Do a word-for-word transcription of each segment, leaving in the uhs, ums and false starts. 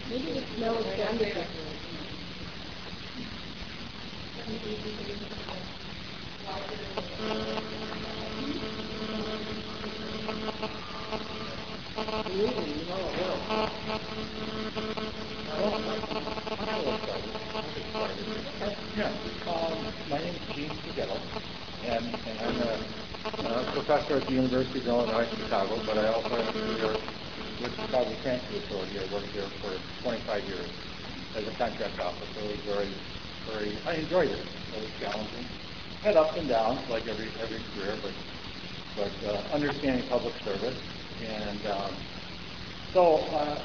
Maybe the smell is wonderful. Absolutely, you know it will. Well, I'll get started. I'll get started. Okay. Yeah, um, my name is Gene Spaghetto, and, and I'm a, a professor at the University of Illinois Chicago, but I also have a career with Chicago Transit Authority. I worked there for twenty-five years as a contract officer. It was very, very, I enjoyed it. It was challenging. Had ups and downs like every every career, but but uh, understanding public service. And um, so, uh,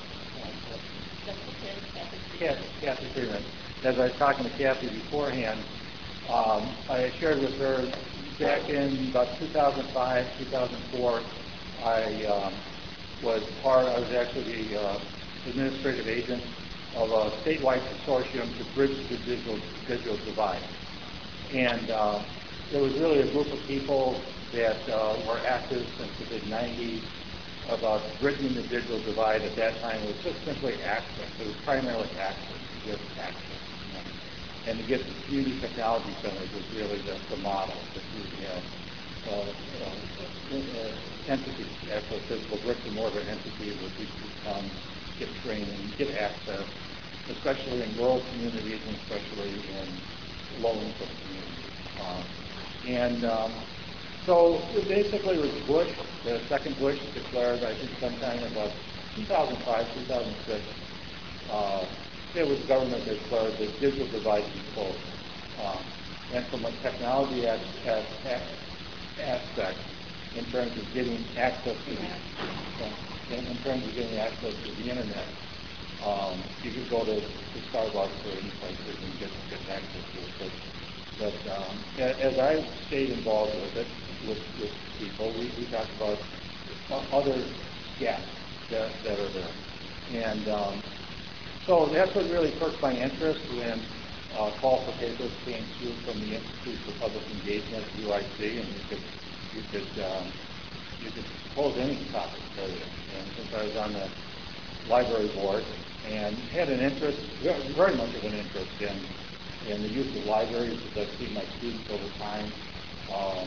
Kathy, Kathy Freeman, as I was talking to Kathy beforehand, um, I shared with her back in about two thousand five, two thousand four, I um, was part, I was actually the uh, administrative agent of a statewide consortium to bridge the digital, digital divide. And uh, there was really a group of people that uh, were active since the mid nineties about bridging the digital divide. At that time, it was just simply access. It was primarily access, just access. You know. And to get the community technology centers was really the, the model that we have. Uh, uh, uh, entities, actual physical bricks and mortar entities where people could come, get training, get access, especially in rural communities and especially in low-income communities. Uh, and um, so basically it was Bush, the second Bush declared, I think sometime in about two thousand five, two thousand six, uh, it was the government that declared the digital divide be closed. Um, and from a technology as, as, as aspect, in terms of getting access to the, uh, in, in terms of getting access to the internet, um, you could go to, to Starbucks or any place and get, get access to it. But, but um, as I stayed involved with it, with, with people, we, we talked about other gaps that, that are there. And um, so that's what really perked my interest when uh, call for papers came through from the Institute for Public Engagement, U I C, and you could you could um, you could pose any topic for you. And since I was on the library board and had an interest, very much of an interest in in the use of libraries, as I've seen my students over time um,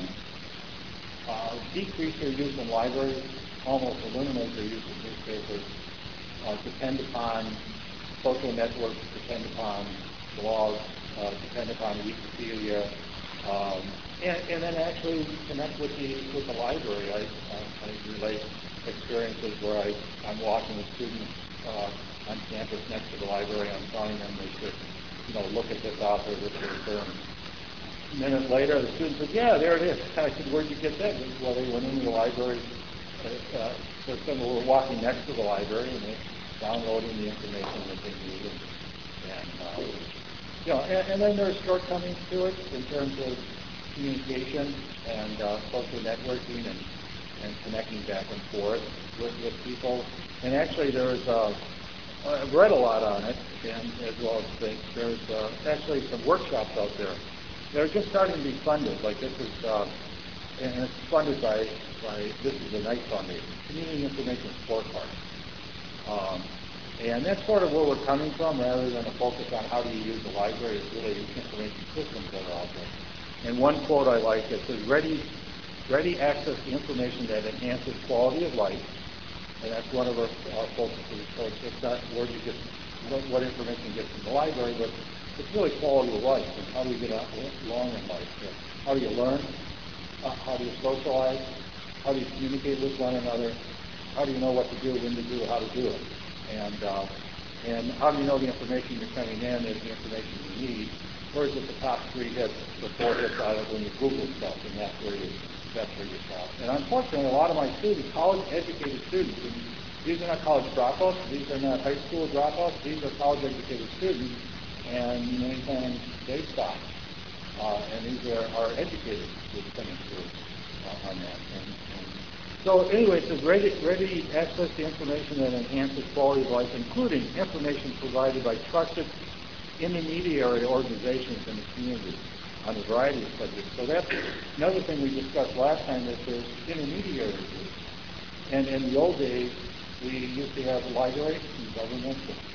uh, decrease their use in libraries, almost eliminate their use of newspapers, uh, depend upon social networks, depend upon blogs, uh, depend upon Wikipedia, um, and, and then actually connect with the with the library. I, I, I relate experiences where I, I'm walking with students uh, on campus next to the library. I'm telling them they should, you know, look at this author, this author. A minute later, the student said, "Yeah, there it is." I said, "Where'd you get that?" Well, they went into the library. Uh, uh, so some were walking next to the library and they downloading the information that they needed. And, uh, you know, and, and then there's shortcomings to it in terms of communication and uh, social networking and, and connecting back and forth with, with people. And actually, there's uh, I've read a lot on it, and as well as things. There's uh, actually some workshops out there. They're just starting to be funded. Like this is, uh, and it's funded by, by this is the Knight Foundation, Community Information Scorecard. Um, and that's sort of where we're coming from, rather than a focus on how do you use the library. It's really information systems that are out there. And one quote I like, it says, ready, ready access to information that enhances quality of life. And that's one of our uh, focuses. So it's, it's not where you get, what, what information you get from the library, but it's really quality of life and how do you get along in life. So how do you learn? Uh, how do you socialize? How do you communicate with one another? How do you know what to do, when to do it, how to do it? And uh, and how do you know the information you're coming in is the information you need? Or is it the top three hits, the four hits out of when you Google stuff, and that's where you that's where you stop. And unfortunately, a lot of my students, college-educated students, and these are not college dropouts, these are not high school dropouts, these are college-educated students, and many times they stop. Uh, and these are, are educated students coming through uh, on that. And, and so anyway, it says ready, ready access to information that enhances quality of life, including information provided by trusted intermediary organizations in the community on a variety of subjects. So that's another thing we discussed last time, that there's intermediary groups. And in the old days, we used to have libraries and government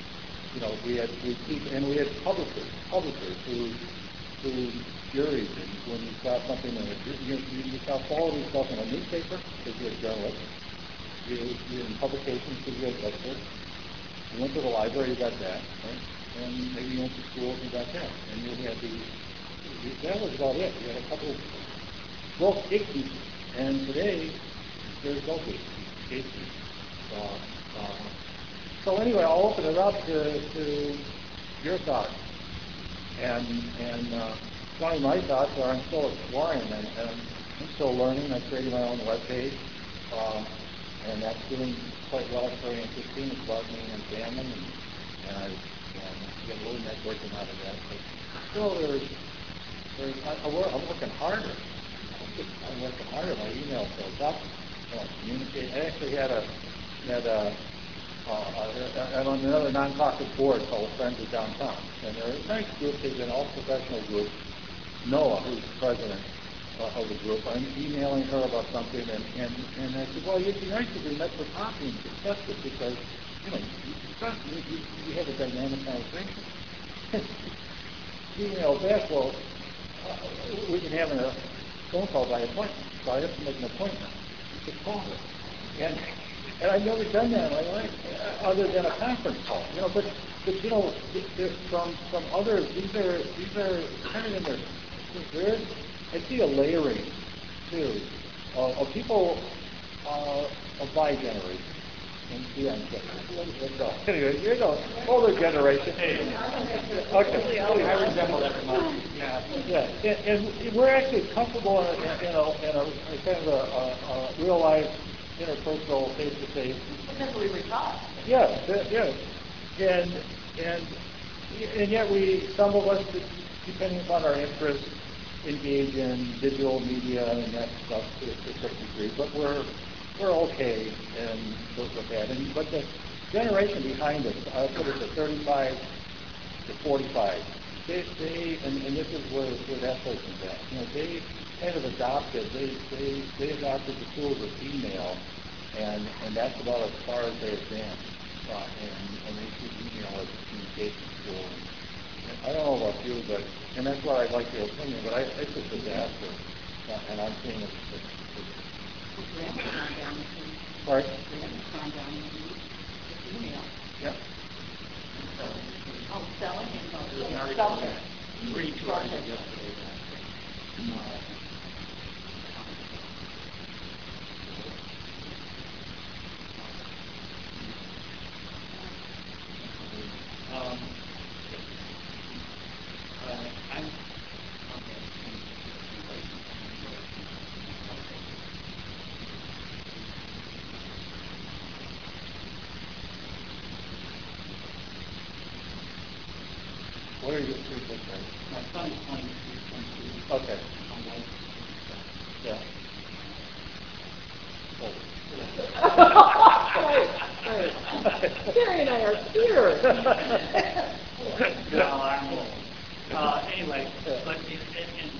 you know, we had we keep and we had publishers, publishers who who juries, and when you saw something in a you, you, you saw quality stuff in a newspaper because you're a journalist, you you're in publications because you're a editor. You went to the library, you got that, right? And maybe you went to school and you got that, and you had the you, that was about it. You had a couple of both gatekeepers, and today there's no gatekeepers. Uh, uh, so anyway, I'll open it up to, to your thoughts. And and uh, Johnny, my thoughts are I'm still exploring and, and I'm still learning. I created my own webpage, uh, and that's doing quite well. It's very interesting. It's about me and family, and, and I and get a little networking out of that. But still, there's there's I, I work, I'm working harder. I'm working harder. My email goes up. I communicate. I actually had a had a Uh, I'm on another nonprofit board called Friends of Downtown, and they're a nice group. They've been all professional group. Noah, who's the president uh, of the group, I'm emailing her about something, and, and, and I said, well, it'd be nice if we met for coffee and discussed it because, you know, you, you, you have a dynamic conversation. Email back, well, uh, we can have a phone call by appointment, so I have to make an appointment to call her. And And I've never done that in my life, other than a conference call. You know, but, but you know, from from others, these are these are kind of in their. There is, I see a layering too uh, of people uh, of my generation and beyond generation. Anyway, you're the older generation. Okay. I resemble that. Yeah. Yeah. And, and we're actually comfortable in a, in a, in a, a kind of a, a, a real life interpersonal, face-to-face. Because we were taught. Yes, yes. And, and, and yet we, some of us, depending upon our interests, engage in digital media and that stuff to, to a certain degree. But we're, we're okay and with that. And, but the generation behind us, I put it to thirty-five to forty-five, they, they and, and this is where, where that person's at. You know, they kind of adopted, they, they, they adopted the tools of email, and, and that's about as far as they advanced. Uh, and, and they see email as a communication tool. And I don't know about you, but, and that's why I like your opinion, but I, it's a disaster. Uh, and I'm seeing it. It's, it's, Sorry? Email. Yep. Oh, selling and selling. Reading two articles yesterday. Um, uh, I'm What are your three books? my son is twenty-two, twenty-two. Okay. My wife Yeah. Terry and I are peers. No, I'm old. Uh, anyway, but in, in, in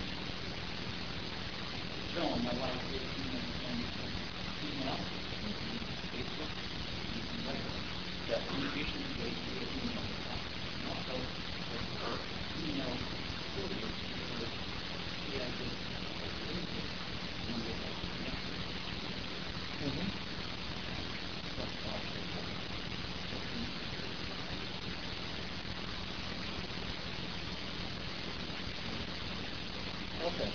film, my wife is in email, Facebook, Yeah. communication is based via email. And also, her email affiliates because she has this Mm-hmm. Okay.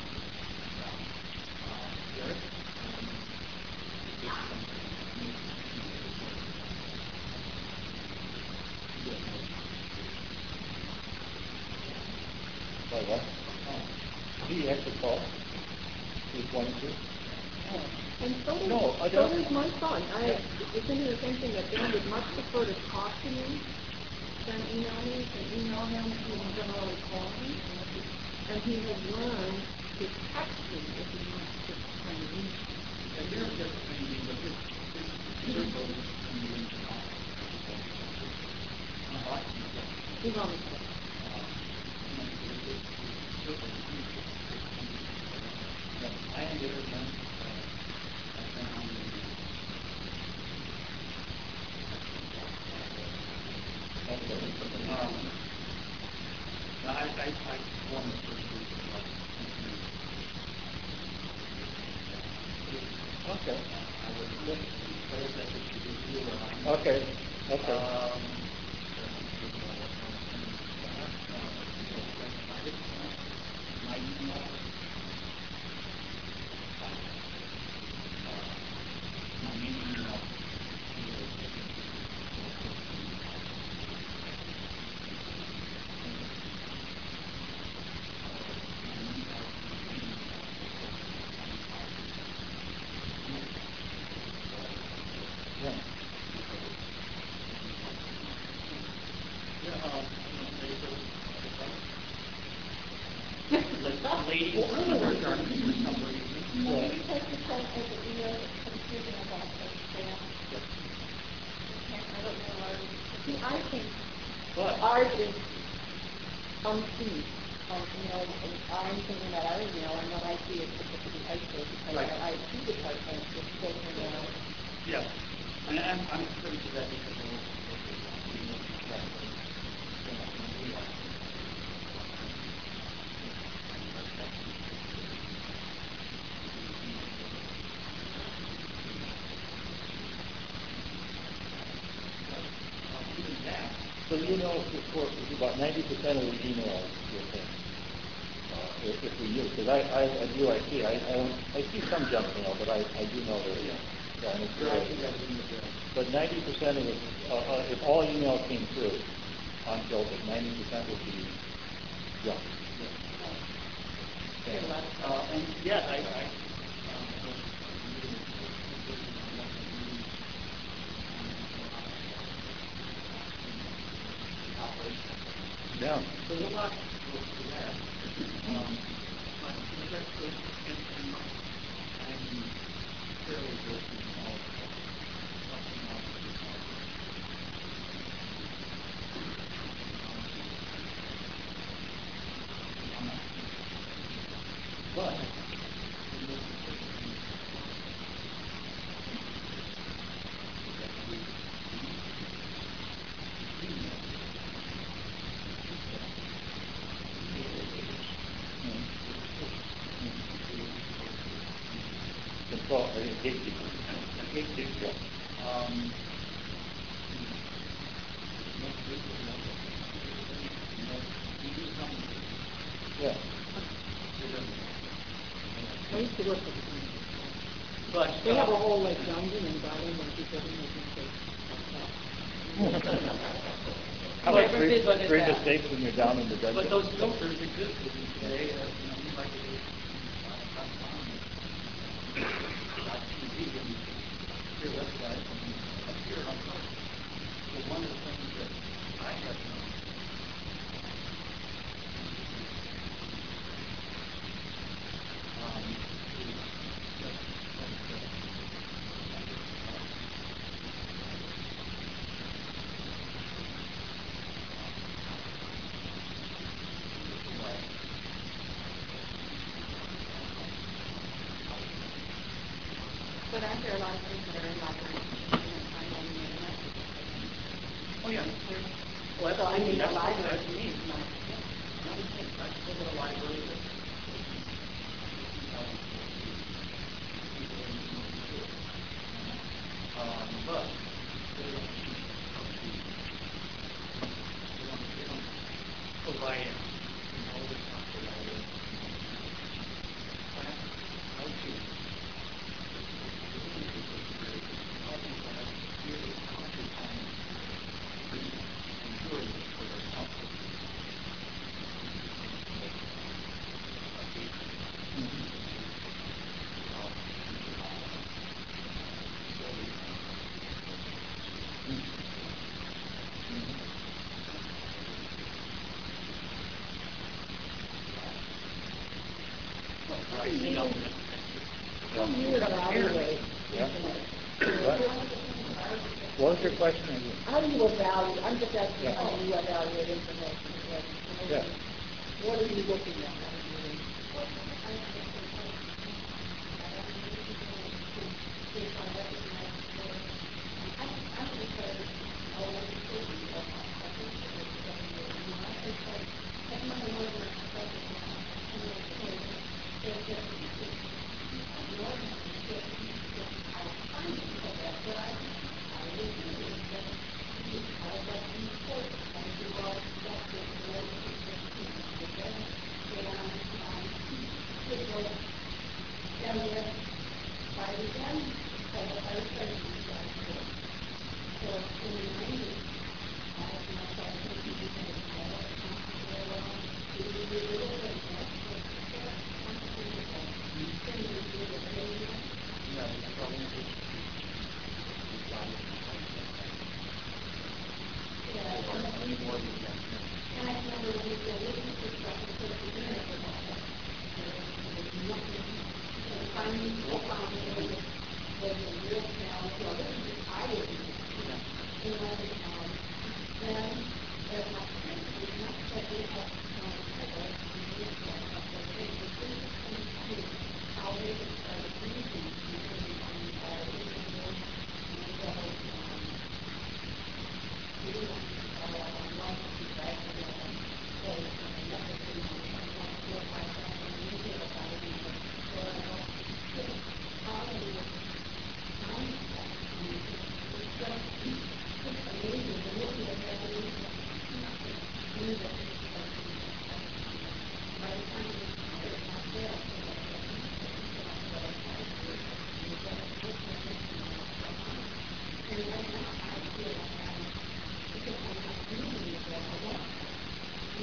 By what? He actually called. He's twenty-two. And so does, No, I so don't- does my son. I, it's into the same thing that Dan would much prefer to talk to me than email me. You can email him, he will generally call me. And he has learned to text me if he wants to send an email. And there's just maybe, but this, this, this is what is coming into office. He's on the phone. I am there again. Okay. I, I won the first week of like, Okay. I was with those that should do it. Okay. Okay. Um, my email. My main email. Yeah. Yeah, um, the ladies in their garments for some reason. Maybe because you sent us an email that's confusing about the spam. Okay, I don't know why. See, I think But ours is unseen. Um, you know, and I'm thinking about our email, and what I see is specifically isolated because Right. our I T department is filtering it out. yeah, and I'm I'm pretty sure that because of even that. So you know, for, for about ninety percent of the emails you'll think, uh, if, if we use, because I, I, I do I see, I, I don't, I see some junk mail, but I, I do know that, yeah, yeah, and it's You're good. actually got to be the But ninety percent of it, uh, uh, if all emails came through unfiltered, ninety percent would be junk. Uh, and yeah, I, I, um, Yeah. there's a lot to that. Um, but with that, so, and, and I'm fairly versed in all of that. Something else is all I'm not. But, Control, I mean, gatekeeper. a gatekeeper, um, Yeah. I used to work with them. but, They have a uh, whole like dungeon and garden where people can make mistakes. How Never about three, visited three that. mistakes when you're down in the dungeon? but those filters exist today, uh, you know, you might be able to T V and your website and appear on both. So one of the things that I have known um, is just But aren't there a lot of things that are in libraries that you can find on the internet? oh yeah, well, So I mean, the that's what library I mean. is not. Another thing, I live in a library that um, but they don't, they don't provide it. You know, it's not provided. How to How do you, how do you evaluate Yeah. information? What? What was your question again? How do you evaluate, I'm just asking Yeah. how do you evaluate information? Like, Yeah. what are you looking at?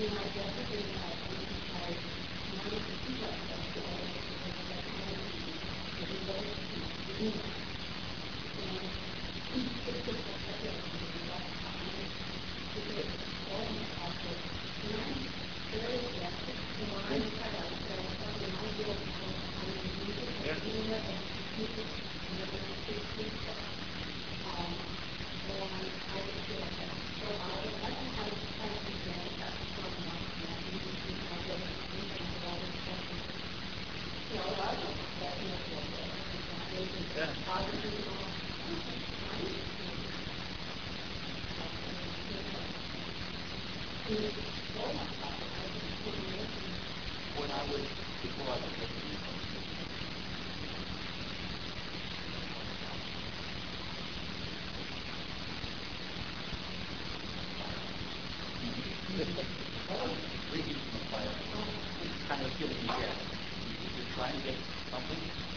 When I was, before I was listening, reading from the fire, kind of giving me that. You're trying to get something.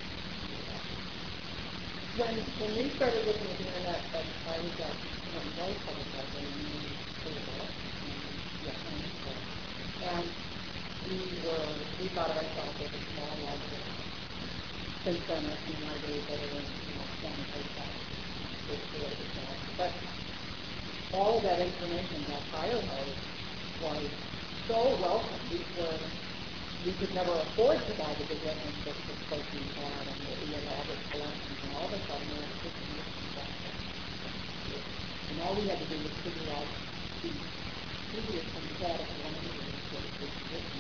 When, when we started looking at the internet, that I was at, you know, very public library, and we were there, and we were, we thought of ourselves as a small library. Since then, I've seen libraries that are in, you know, twenty, thirty thousand, it's a little bit more. But all of that information, that firehouse, was so welcome. We were, we could never afford to buy the big reference books that Sophie had, and we had all this collections, and all of a sudden we were fifty years from that. And all we had to do was figure out the previous sympathetic language that was written.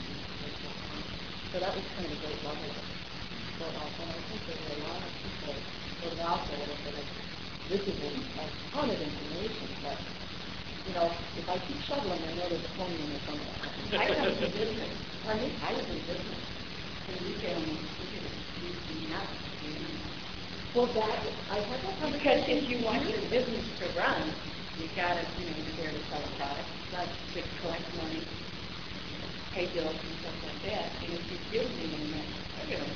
So that was kind of a great level for us, and I think there were a lot of people sort of out there that said, this is a, a ton of information, but, you know, if I keep shoveling, I know there's a phone number somewhere. I was in business. I mean, I was in business. And we can, we can, we not, well, that, I had that conversation. Because if you want your business to run, you gotta, you know, be there to sell a product, not to collect money, pay bills and stuff like that. And if you're building in that, you know,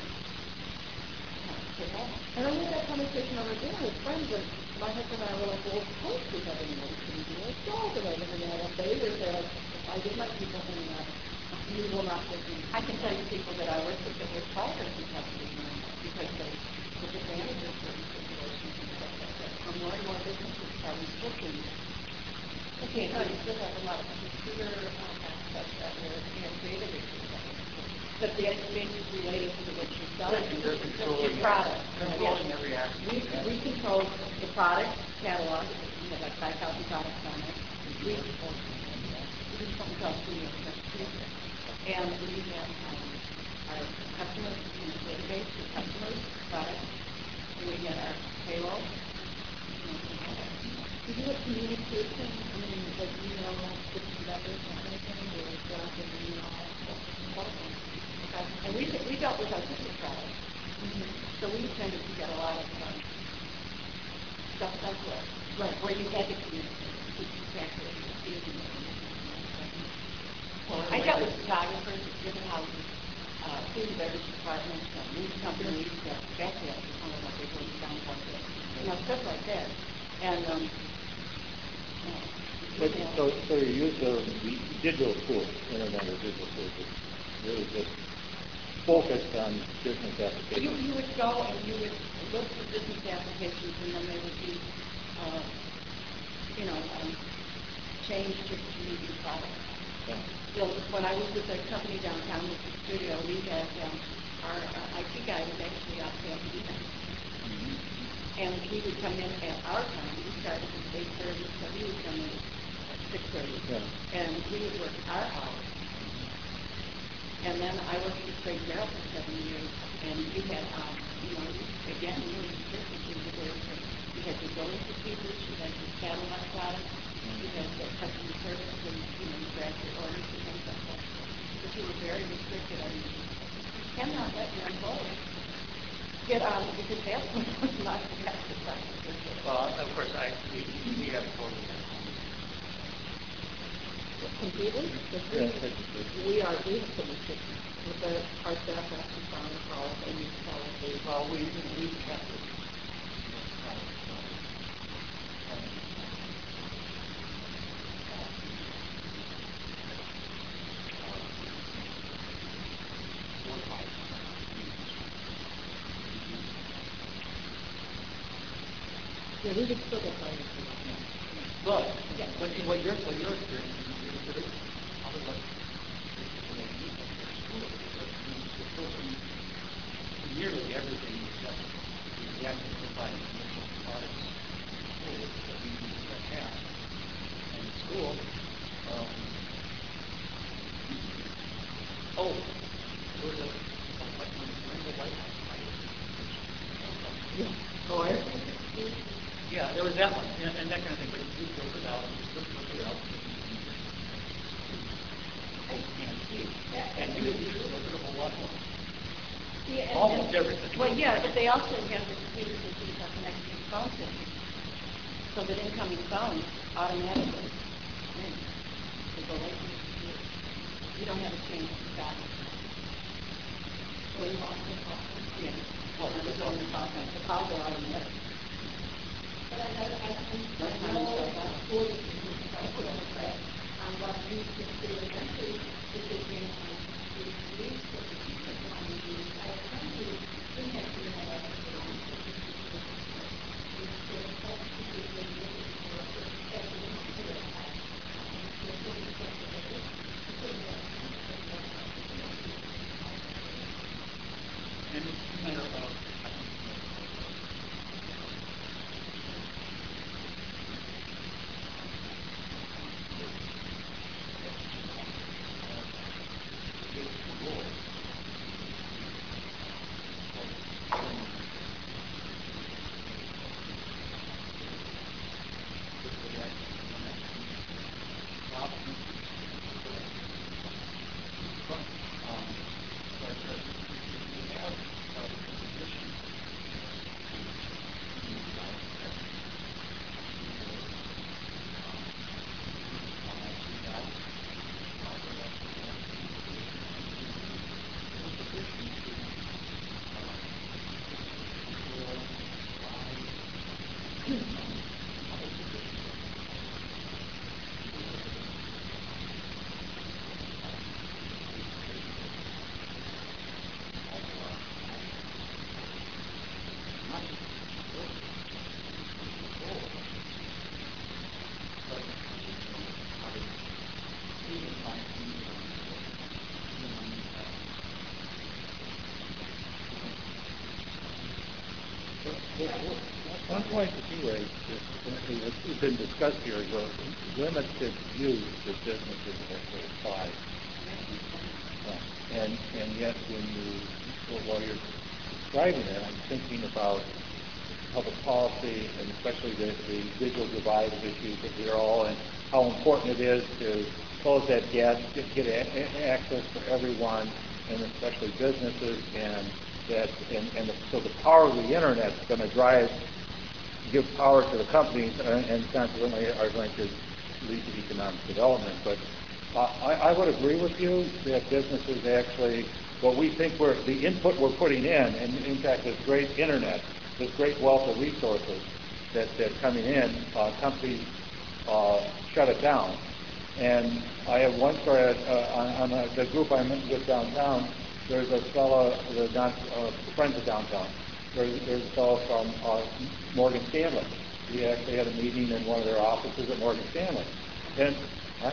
and I had that conversation over dinner with friends, and my husband and I were like, well, of course we have anybody can do it. So I was over there, and they were there, like, if I get my people in that, you will not get me. I can tell you people that I work with that were fired from companies because they took advantage of certain situations and stuff like that. So more and more businesses are looking. Okay, no, you still have a lot of computer um, aspects that were, you know, creative issues. But the experience is related to what you're selling. They're controlling your product. Controlling every aspect. We, we control the product catalog. We have like five thousand products on it. We we do something called Studio Execution. And we have um, our customers in the database for customers, products. And we get our payroll. Do you have communication? I mean, like email different vendors or anything? Or is that in the email? And we, we dealt with our sister products. Mm-hmm. So we tended to get a lot of um, stuff like that. Right. Where you had to communicate with exactly using it. Well, I dealt with photographers at different houses, uh, food and beverage departments, uh, news companies, uh, exactly like one of what they're doing down one day. You know, stuff like that. And, um, uh, But, so, so your use of digital tools, internet or digital tools, is really just focused on business applications. You, you would go and you would look for business applications, and then there would be, uh, you know, um, change to, to meet your product. Yeah. You know, when I was with a company downtown with the studio, we had um, our, our I T guy was actually out there doing that. Mm-hmm. And he would come in at our time. We started at eight thirty, so he would come in at six thirty. Yeah. And we would work our hours. And then I worked with Craig Merrill for seven years, and you had, um, you know, again, you were specifically the way that you had your billing procedures, you had your catalog products, you had the customer service, and, you know, you grabbed your orders and things like that. But you were very restricted. I mean, you cannot let your employees get on because that's not the practice. Well, of course, I we, we have totally Completely? We, we are, we have some restrictions. With the, our staff has to sign the policy and use policy. Well, we, we have to. Yeah, we would still get fired. But, yeah, but in what you're, what you're experiencing is that it's probably like, you know, you know, your school, you're still doing nearly everything except the actual providing commercial products schools that we use in our past. And in school, um, oh, there was a, a white, when the White House fight. Yeah. Oh, I Yeah, there was that one, and, and that kind of thing, but you built it out, you built it out. And you would use a little bit of a lot more. Yeah, and, Almost and, everything. Well, yeah, but they also have the computers and things that connect to your phone system. So that incoming phones automatically ring. They go right to the computer. You don't have to change the status. So you want to talk to yeah. Well, the phone is off, the calls are automatic. But I know, I think, I know, for the computer, I put on the track, um, what you consider eventually, if they can, um, use for the computer, I mean, I currently, we have to have a, And it's a matter of One point that you raised, that's been discussed here, is a limited use that businesses actually apply. Uh, and and yet, when you, well, while you're describing it, I'm thinking about public policy and especially the, the digital divide of issues that we're all in, how important it is to close that gap, get, get a, access for everyone, and especially businesses, and that, and, and the, so the power of the internet is going to drive, give power to the companies, and, and consequently are going to lead to economic development. But uh, I, I would agree with you that businesses actually, what we think we're, the input we're putting in, and in fact this great internet, this great wealth of resources that, that coming in, uh, companies uh, shut it down. And I have one story uh, on, on a, the group I'm with downtown. There's a fellow, the non, uh, friends of downtown. There's, there's a fellow from uh, Morgan Stanley. We actually had a meeting in one of their offices at Morgan Stanley. And huh?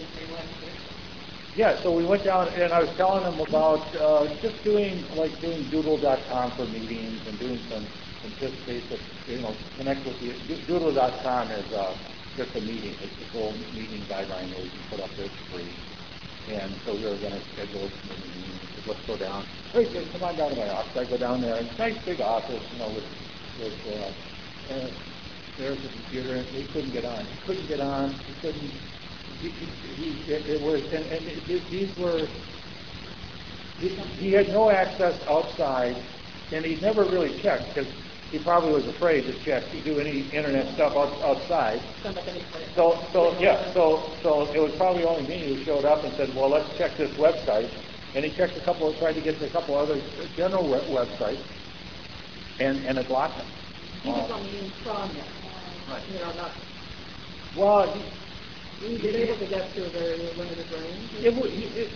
Yeah, so we went down and I was telling them about uh, just doing like doing doodle dot com for meetings and doing some some just basic, you know, connect with you. doodle dot com is uh, just a meeting. It's a full meeting guideline that we can put up there for free. And so we were going to schedule a meeting. Let's go down. Hey, hey, come on down to my office. I go down there. It's a nice big office, you know, with, with uh, uh, there's a computer, and he couldn't get on. He couldn't get on. He couldn't. He, he, he, it, it was, and, and it, these were. He, he had no access outside, and he never really checked because he probably was afraid to check to do any internet stuff out, outside. So, so yeah, so so it was probably only me who showed up and said, well, let's check this website. And he checked a couple, tried to get to a couple other general web- websites, and and it blocked him. He was on the inside, Right. you know, not. Well, he, He was able to get to a very limited range. it, it,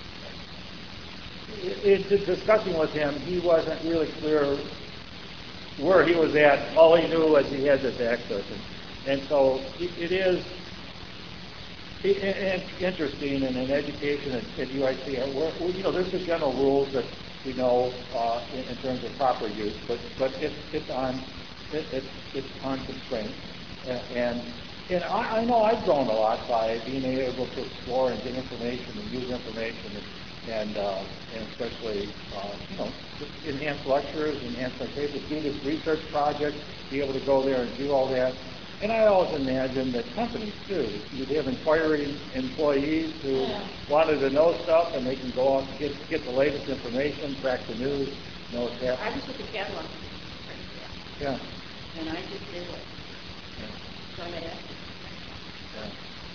it, it, discussing with him, he wasn't really clear where he was at, all he knew was he had this access. And, and so it, it is it, it, interesting, and in education at, at U I C, we're, you know, there's the general rules that we know uh, in, in terms of proper use, but, but it's, it's on it, it, it's on constraints. And, and, and I, I know I've grown a lot by being able to explore and get information and use information and and, uh, and especially, uh, you know, enhance lectures, enhance my papers, do this research project, be able to go there and do all that. And I always imagined that companies too, you'd have inquiring employees who yeah. wanted to know stuff, and they can go out and get, get the latest information, track the news, know what's happening. I was with the catalog. Yeah. And I just did it. Yeah. So I asked. Yeah.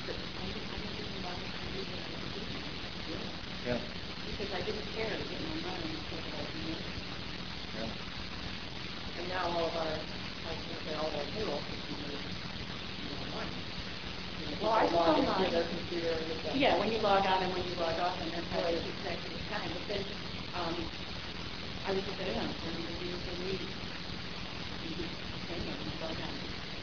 Yeah. Because I didn't care to get my money until I was new. Yeah. And now all of our, I was going to say all of our payroll systems are online. Well, I log into their computer and get that. Yeah, when you log on and when you log off, and that's how it is exactly the time. But then, um, I was just saying, I'm going to use the meeting. You just hang on and log on.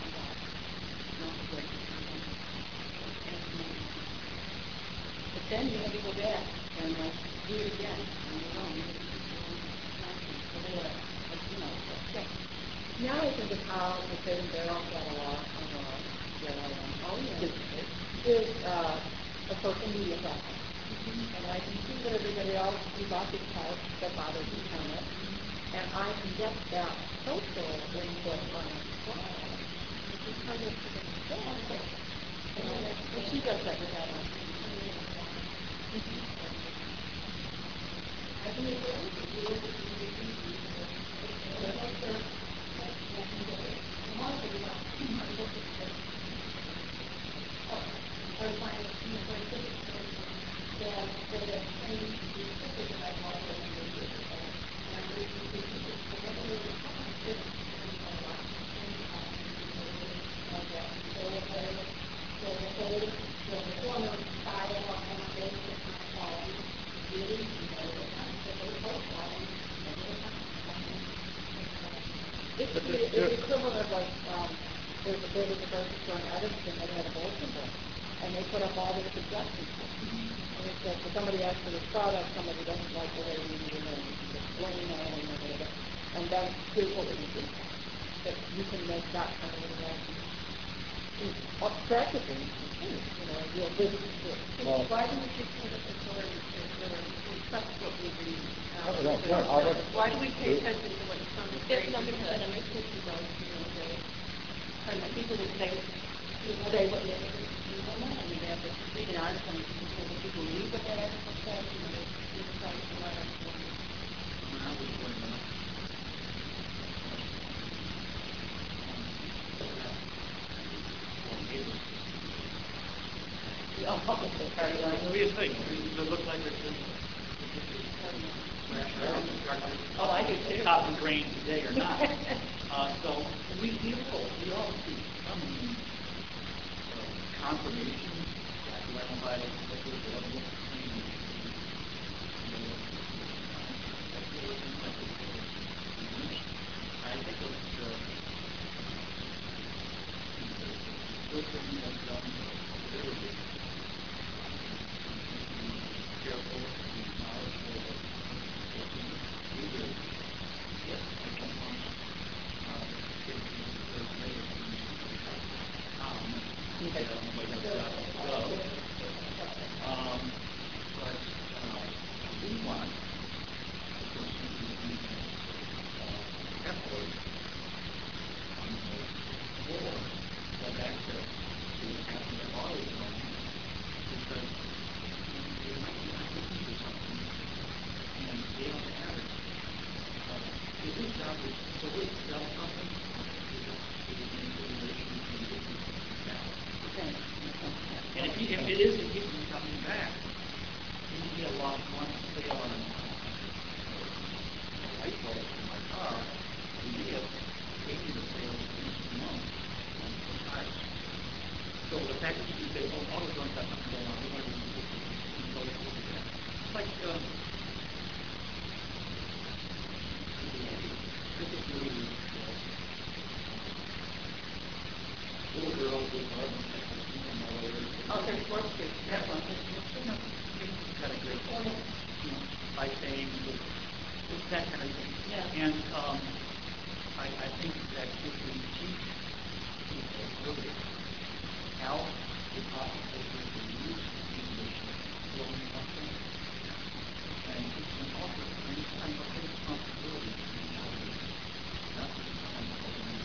But then you have to go back and like do it again on your own. So they like, like, you know, like check. Now I think of how the State and Barrel catalog on the oh, yeah. is, is uh, a social media platform. Mm-hmm. And I can see that everybody else who's occupied that bothers to comment. And I can get that social input on a slide, which is kind of yeah. And she does that with that one. I think It's the, it's the equivalent of like, um, there's a, there was a grocery store in Evanston that had a bulletin board, and they put up all their suggestions. And it said, if somebody asks for this product, somebody doesn't like the way we do it, and you can explain that, and whatever. And then here's what we do. That you can make that kind of interaction. Practically, you know, real business to it. Well, why do we just put up the story and trust what we read? No, no, no, why do we pay attention to what some of the things that are making you go, you know, they, and the people who say, say what they don't know, I mean, they have to read an article and people, the people read what that article says, you know, they decide to let us know. Oh, what do you think? Does it look like it's oh, I do too. Top and grain today or not? uh, so we we all we all see some uh, confirmation that by I think it's uh, Um, okay, Yeah, that's well, fine. you know, you've got a great point, you know, by saying that kind of thing. Yeah. And um, I, I think that if we teach people early how the possible to use English building something, and teach them also anytime what the responsibility to be children, not to become children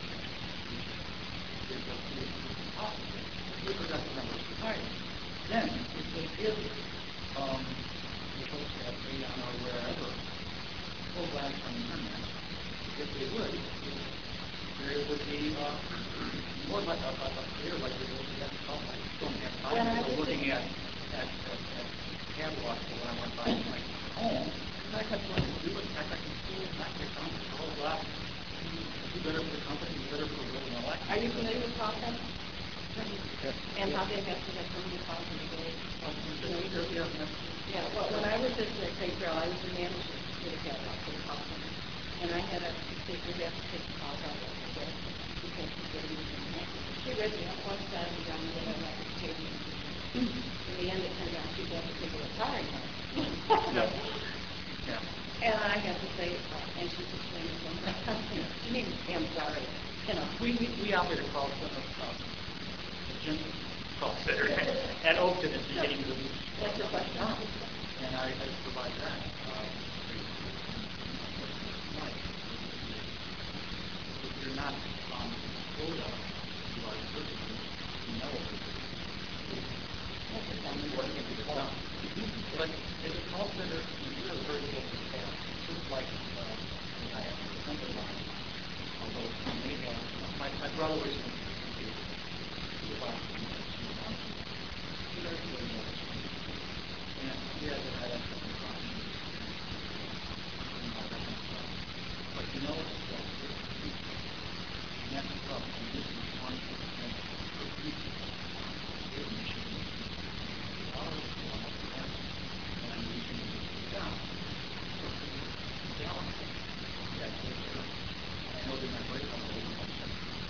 is what is possible. If we're not the member of society, then if they give um, the folks at Radon or wherever full blast on the internet, if they would, there would be uh, more like a, a, a clear likelihood that oh, I don't have time Yeah, for looking at at, at, at catalogs when I want to buy my home. And I have plenty to do it. In fact, I can see it, not get down to blah, blah. Do better for the company, do better for the living all that. Are you familiar with Papa? Yes. And how they have to have somebody talk to the day? Yeah, yeah. Yeah, well, when I was at the Saint Trail, I was the manager for the catalog for the Papa. And I had a, we have to take the calls out of the day because she didn't even know. She read me up one time and down the other like a page. In the end, it turned out she had to take a retirement. Yeah. Yeah. And I had to say, uh, and she was saying something. She needed to say, I'm sorry. You know, We, we, we operate a call center, um, a general call center at Oakton at the beginning of the week. what's your question? And I, I provide that. Um, if you're not on quota, you are certainly no what can be done. But as a call center, you're a very close to staff. Just like uh, when I have a assembly line, although I may have, my, my brother was in the about very good knowledge. And he has a high assembly line. But you know, it's uh, and that's the problem. And this is one percent per week. Your mission is ours, and I'm using it down. So, down. Yes, sir. I know that my break on the little one.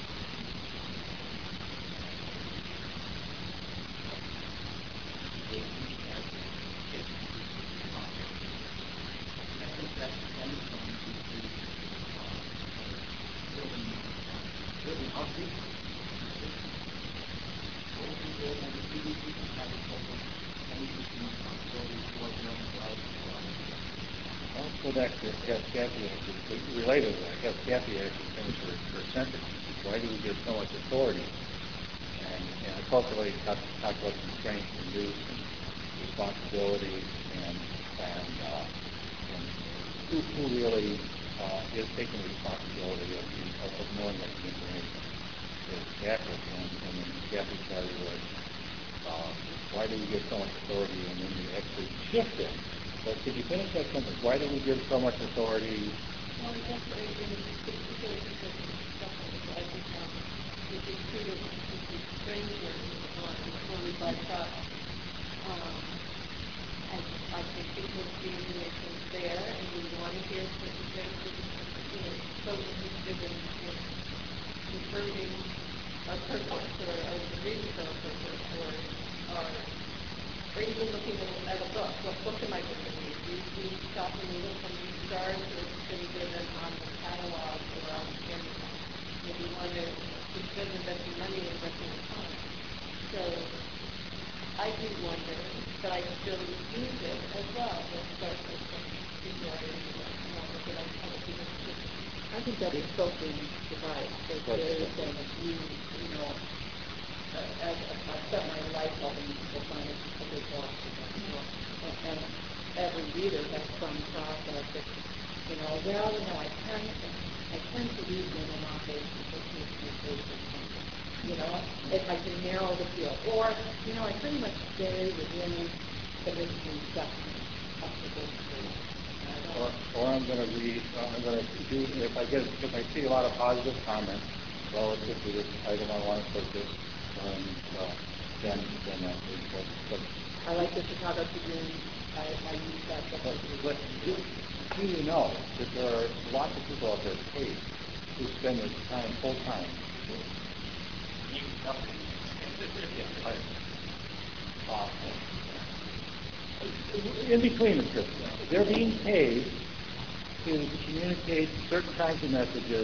I think that's one thing to do. Building, building our people. Old people and the people who have a problem, and we can responsibility for their own lives. I'll go back to Kath- Kathy, actually, related to that. Kath- Kathy actually finished her, her sentence. Why do we give so much authority? And, and appropriately talked talk about constraints and use and responsibilities and, and, uh, and who, who really uh, is taking responsibility of, the, of, of knowing that the information is accurate. And, and then Kathy started with, uh, why do we give so much authority, and then you actually shift it. But could you finish that sentence? Why do we give so much authority? Well, that's what I did. I think um, if you treat it as a stranger or when we buy trucks, um, and I think people see information there and we want to hear certain things, you know, so interested in, in converting a purpose or a reading for a purpose or, or or even looking at a book. What book am I going to read? Do you, do you stop and look from these stars or can you get it on the catalog or on the Amazon? If you want to instead of investing money, investing time. So I do wonder, but I still use it as well. Let's start with some before I look at other people's books. I think that is totally device. It's very thing that you, you know, uh, as I spent my life helping people find a good book, you know, and, and every reader has some process that, you know, well, you know, I tend to, I tend to read when I'm on base because it's my favorite something. You know, if I can narrow the field. Or, you know, I pretty much stay within the mystery section of the book. Or, or I'm going to read, uh, I'm going to do, if I get, if I see a lot of positive comments relative to this item I want to purchase, um, uh, then, then I think that, but, I like the Chicago Tribune. I, I use that. but, but do, do you know that there are lots of people out there paid who spend their time full time? I, in between the two. They're being paid to communicate certain kinds of messages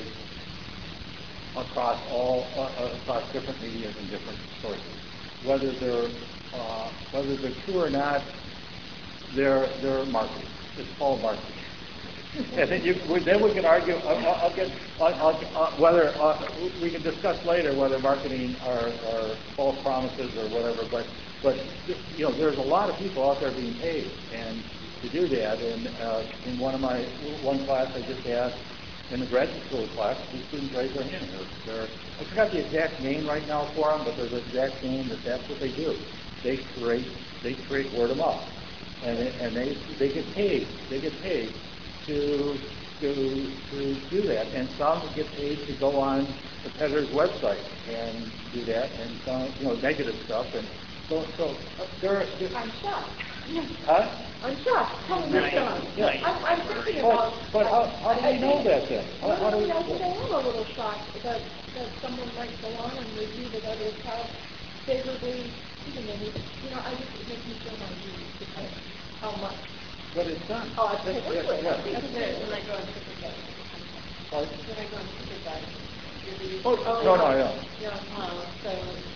across all uh, uh, across different media and different sources. Whether they're uh, whether they're true or not, they're they're marketing. It's all marketing. And then, you, then we can argue. I'll, I'll get I'll, I'll, uh, whether uh, we can discuss later whether marketing are, are false promises or whatever. But but you know, there's a lot of people out there being paid and to do that. And uh, in one of my one class, I just asked in the graduate school class, the students raise their hand. They're, they're, I forgot the exact name right now for them, but there's an exact name that that's what they do. They create they create word of mouth, and and they they get paid. They get paid. To, to to do that, and some get paid to go on competitors' website and do that, and some, you know, negative stuff, and so so uh, there. I'm shocked. Huh? I'm shocked. Tell me what's going Yeah. I'm, I'm thinking But, about. but how, how do we know that then? How, how do we, I think I am a little shocked that that someone might go on and review that others have favorably treated them. You know, I just it makes me feel my duty because how much. But it's done. Oh, it's That's- totally. yeah, That's yeah. it. When I go on TripAdvisor. Pardon? When I go on TripAdvisor. Oh, no, no, no. Yeah, uh, so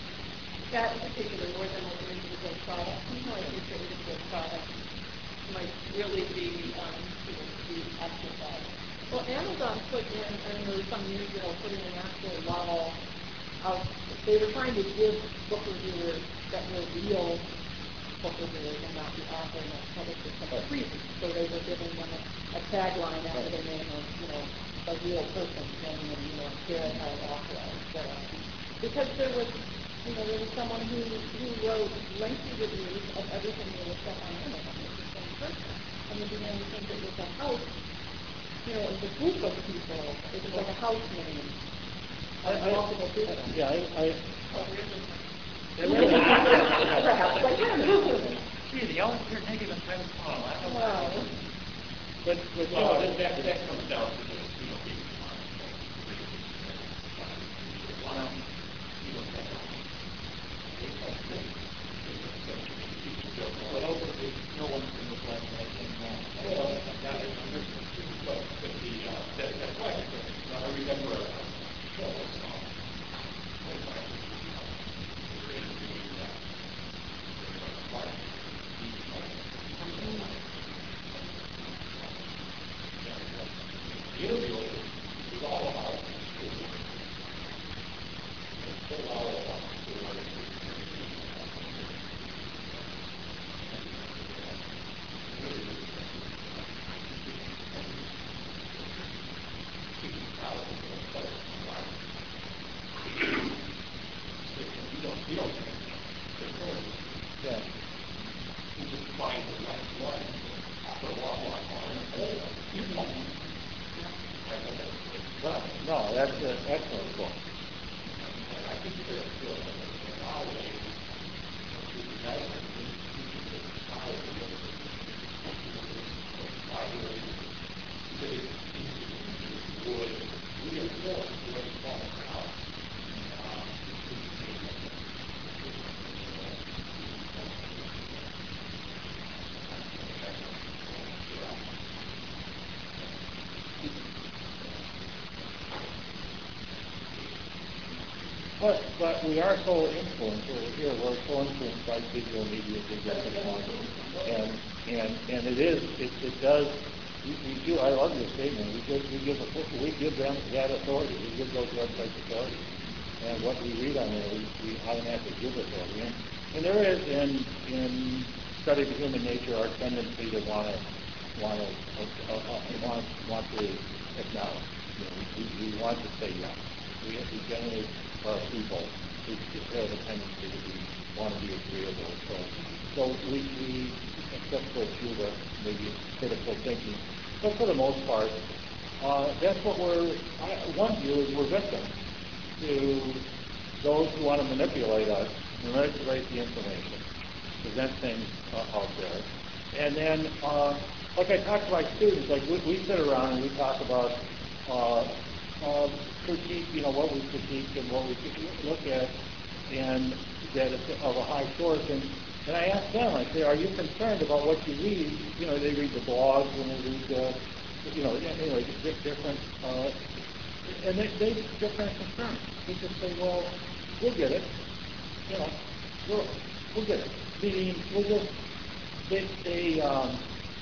that in particular, more than like an individual product, you know, I think an individual product might really be, um, you know, be exercised. Well, Amazon put in, I remember some years ago, put in an actual model of, they were trying to give book reviewers that were real book reviewers and not the author and not publisher some freebies. So they were giving them a, a tagline after their name of, you know, a real person, and then, you know, here how it authorized. So, because there was, you know, there was someone who, who wrote lengthy reviews of everything that was stuff on Amazon. It was the same person. And then began to think it was a house, you know, it was a group of people. It was like a house name. I, I, multiple people. yeah, I, I, Perhaps, but yeah. See, the elements here negative and times tomorrow. I don't know. Wow. but, but, you Well, know, that, that, that comes down to this, you know, being smart. Wow. You know, that- But ultimately, no one can reflect that in that. Well, that is understood. But, but the, uh, that, that's why I said, now, I remember, uh, well, what's it called? twenty-five years ago, we were interviewing, uh, Clark. The interview was all about school. It's still all about school. You don't, you don't, yeah. you just find the next one. After a while, you find No, no, that's an excellent book. I think there's still a lot of ways to do that. Would reinforce the way it's all out. But, but we are so influenced over here, we're so influenced by digital media, digital technology. And, and, and it is, it, it does, we, we do, I love your statement, we give, we give, a, we give them that authority, we give those websites authority. And what we read on there, we, we automatically give authority. And, and there is, in, in study of human nature, our tendency to want to, want to, uh, uh, want, want to acknowledge. You know, we, we want to say yes. We, we generally are people who have a tendency to be, want to be agreeable. So, so we, we except for a few of maybe critical thinking, but for the most part, uh, that's what we're. I, one view is we're victims to those who want to manipulate us, manipulate the information, present things uh, out there, and then, uh, like I talk to my students, like we, we sit around and we talk about. Uh, Uh, critique, you know, what we critique and what we look at, and that it's of a high source. And And I ask them, I say, are you concerned about what you read? You know, they read the blogs and they read, uh, you know, anyway, different, uh, and they, they different concerns. They just say, well, we'll get it. You know, we'll, we'll get it. Meaning, we'll just, they, they um,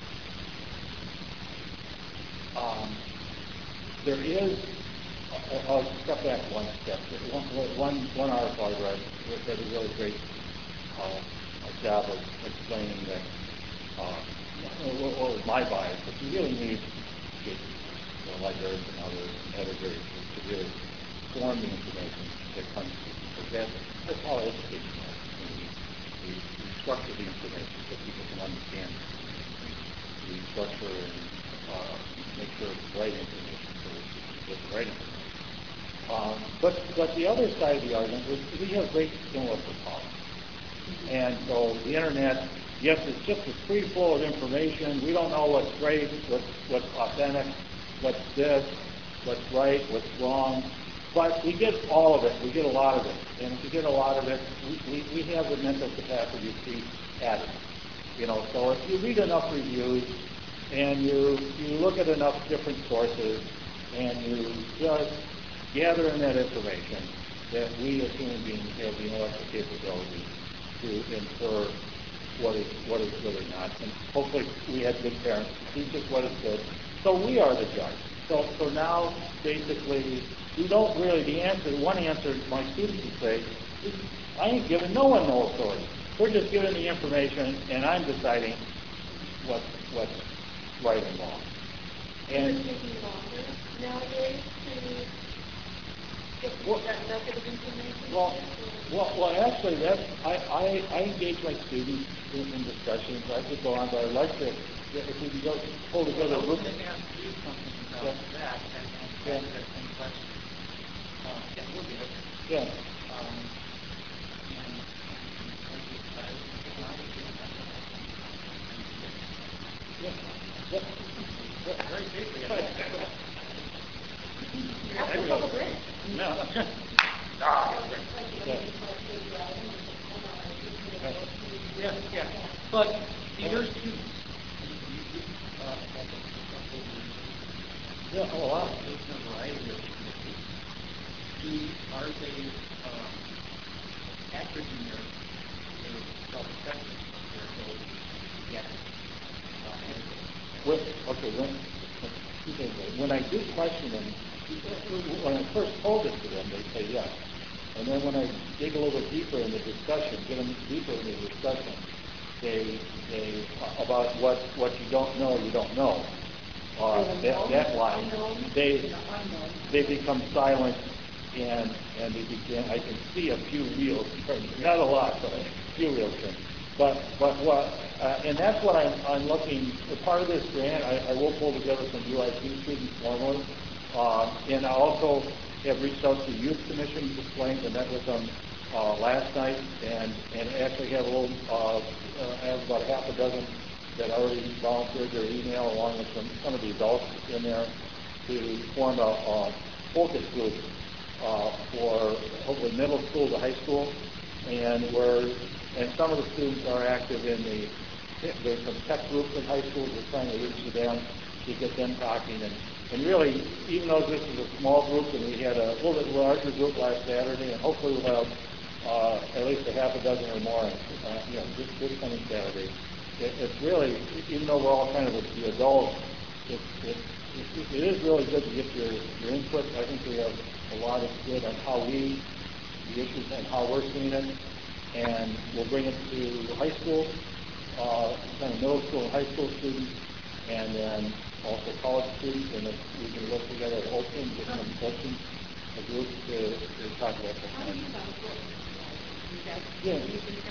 um, there is, I'll step back one step. One, one, one article I read that did a really great uh, job of explaining that uh, what, what was my bias, but you really need to, you know, librarians and others and editors to really form the information that comes to you. Because that's, that's all education is. We, we structure the information so people can understand it. We structure and uh, make sure it's the right information so that people get the right information. Um, but, but the other side of the argument is we have great intellectual power. And so the internet, yes, it's just a free flow of information. We don't know what's great, what's, what's authentic, what's this, what's right, what's wrong. But we get all of it. We get a lot of it. And if we get a lot of it, we, we, we have the mental capacity to be at it. You know, so if you read enough reviews and you, you look at enough different sources and you just gather in that information, that we as human beings have the intellectual capability to infer what is what is good or not. And hopefully we had good parents to teach us what is good. So we are the judge. So so now basically we don't really, the answer, one answer my students would say, is, I ain't giving no one no authority. We're just giving the information and I'm deciding what what's right and wrong. And Is it taking longer nowadays to well, that method of information? Well, well, well, actually, that's, I, I, I engage my students in, in discussions. I could go on, but I'd like to, if we can go pull together a I was group. going to ask you something about Yeah. that, and, and Yeah. answer that same question. Um, yeah, we'll do it. Yeah. Um, and, and as you said, technology and that sort of thing. Yeah. Yeah. Yeah. Very safely. That's a couple grand. No. Ah, Yeah. yeah, yeah. But your students, you, you, uh, Yeah. Oh, wow. there's a variety of students. Do, are they um, accurate in their, their self-assessment of their ability to get uh, When, okay, when, when I do question them, when I first told it to them, they say yes. And then when I dig a little bit deeper in the discussion, get them deeper in the discussion, they, they, about what, what you don't know, you don't know. Uh, that, that line, they, they become silent and, and they begin, I can see a few wheels turning, not a lot, but a few wheels turning. But, but what, uh, and that's what I'm, I'm looking, part of this grant, I, I will pull together some U I P students formally. Uh, and I also have reached out to Youth Commission this morning and met with them uh, last night, and, and actually have a little, uh, uh, I have about half a dozen that already volunteered their email along with some, some of the adults in there to form a, a focus group uh, for hopefully middle school to high school, and where and some of the students are active in the there's some tech groups in high schools. We're trying to reach them to get them talking, and and really, even though this is a small group, and we had a little bit larger group last Saturday, and hopefully we'll have uh, at least a half a dozen or more, uh, you know, this, this coming Saturday. It, it's really, even though we're all kind of the adults, it, it, it, it is really good to get your, your input. I think we have a lot of good on how we, the issues and how we're seeing it, and we'll bring it to high school, uh, kind of middle school and high school students, and then also college students, and if we can look together at Oakland, get some questions, a group to, to talk about that kind of thing. Yeah. I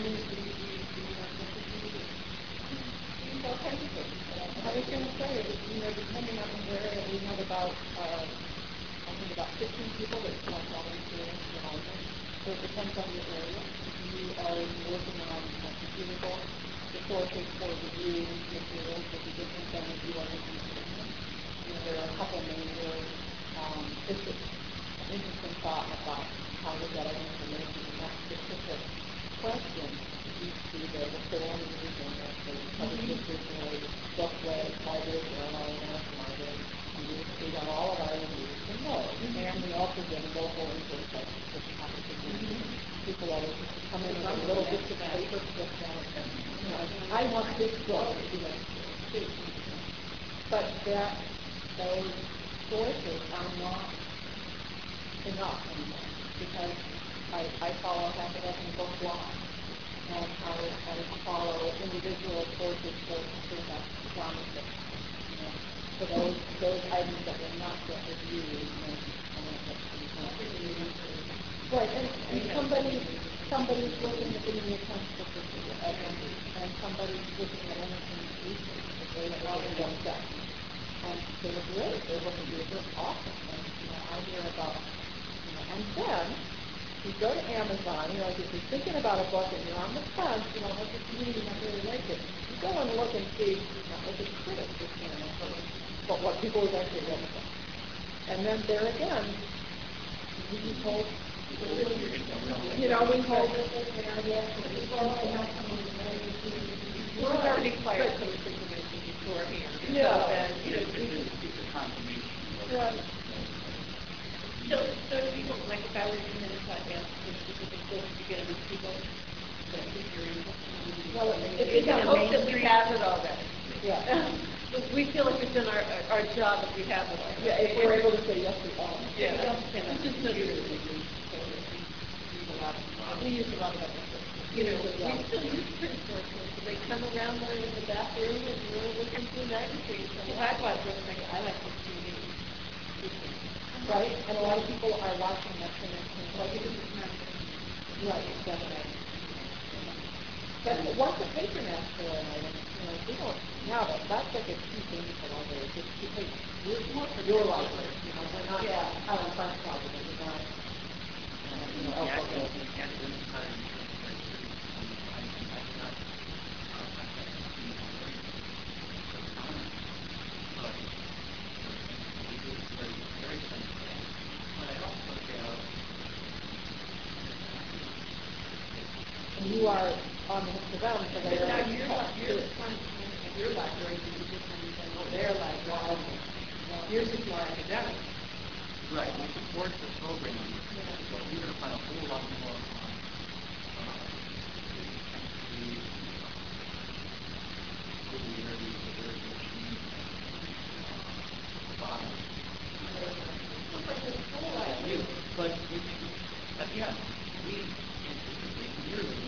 was going to say, you know, depending on where we have about, uh, I think about fifteen people that want to volunteer in Ireland. So it depends on the area. If you are working on a computer book, the sources for review materials will be different than if you are looking at it. You know, there are a couple main areas. Um, it's just an interesting thought about how to get our information in that specific question. you see the reforms and the public district, booklets, libraries, airline, libraries. We got all of our reviews from those. And we also get local interest like this competition. People always come in with a little bit of paper, flip down, and, you know, I want this book, you know, but that, those sources are not enough anymore, because I, I follow half a dozen book blogs, and I, I follow individual sources for, for that promises, you know, for those, those items that will not get reviewed, and, and right, and, and somebody, somebody's looking at the New York Times book review, and, and somebody's looking at anything recent, that they have already done that. And they're great, they're looking good, they're awesome, and, you know, I hear about, you know, and then, you go to Amazon, you know, if you're thinking about a book and you're on the fence, you know, like this community, I really like it, you go and look and see, you know, what the critics are saying, but what people have actually read the book. And then there again, we hold, you know, we hold this as an area, we're already playing some information beforehand. Yeah. And, you know, we can speak the confirmation. Right. So, so do people, like if I were to come in and ask for specific books to get with people, that if you're in, well, if it's a hope that we have it already. Yeah. We feel like we've done our, our job if we have it already. Yeah, if we're able to say yes to all. Yeah. It's just not true. We use a lot of other books. You know, we still use print sources. They come around there in the back room and we're looking through magazines. So I bought books like I like to see. Right? And a lot of people are watching that kind of thing. Like, it is not right, definitely. But once a patronaster item, you know, we don't have it. That's like a key thing for libraries. It's because we're more for your library. You know, we're not yeah. out on front property. We're not, you know, Yeah, elsewhere. yeah, at this time, and you are on the hook for them for their Now, your, your, your library is different than their library. Yours is more academic. right, we support the program, but you're going to find a whole lot more but but yeah, we anticipate yearly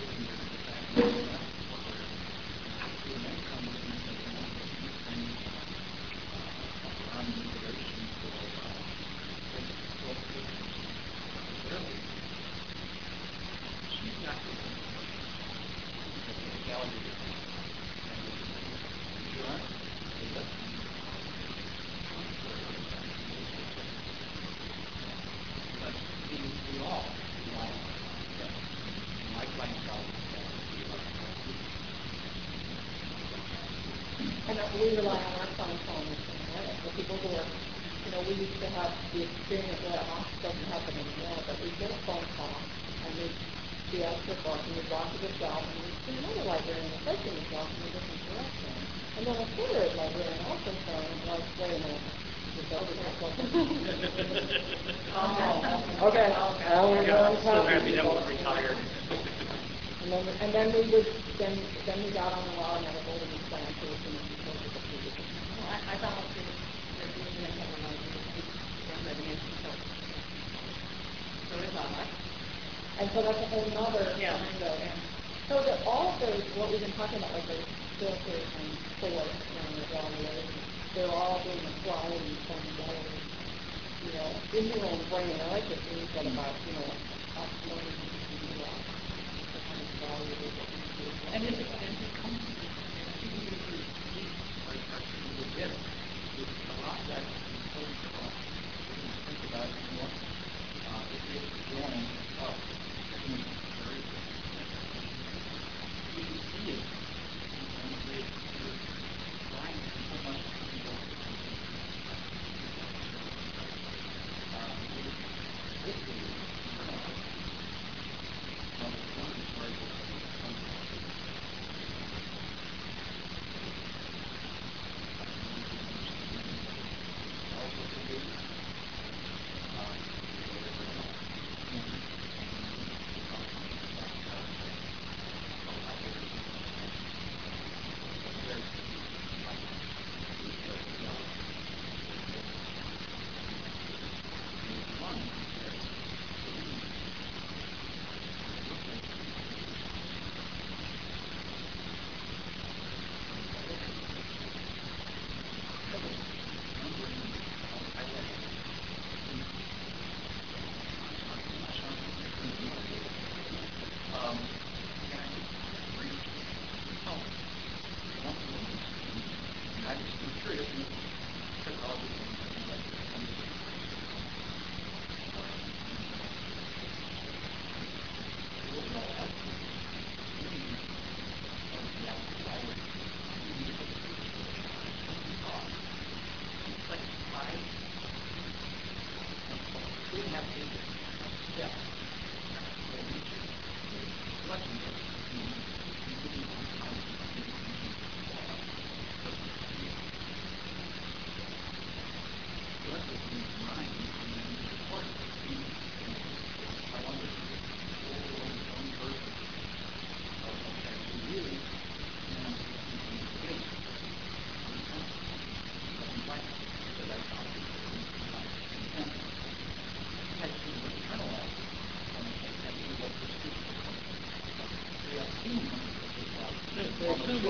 And we rely on our phone calls for people who are, you know, we used to have the experience where it doesn't happen anymore, but we get a phone call and we see us the book and we walk to the shelf and we see another librarian approaching the shelf in a different direction. And then a third librarian also phone and like, wait a minute. oh, okay. Now we're going so happy that was retired. And then, and then we would, then, then we got on the law and had a holding plan so we can support the people. Well, I, I volunteered for doing that kind of library. So is I. And so that's a whole nother Yeah. window. And so that all of those, what we've been talking about, like those filters and source and evaluation, they're all being applied in some way, you know, in your own brain. I like what you said about, you know, us learning to do that. And it, and it comes to this, it's a lot that important for us. Think about it more. Uh, if it's growing up, very you can see it. And it's trying so much to be able to um, hopefully, uh, one of the very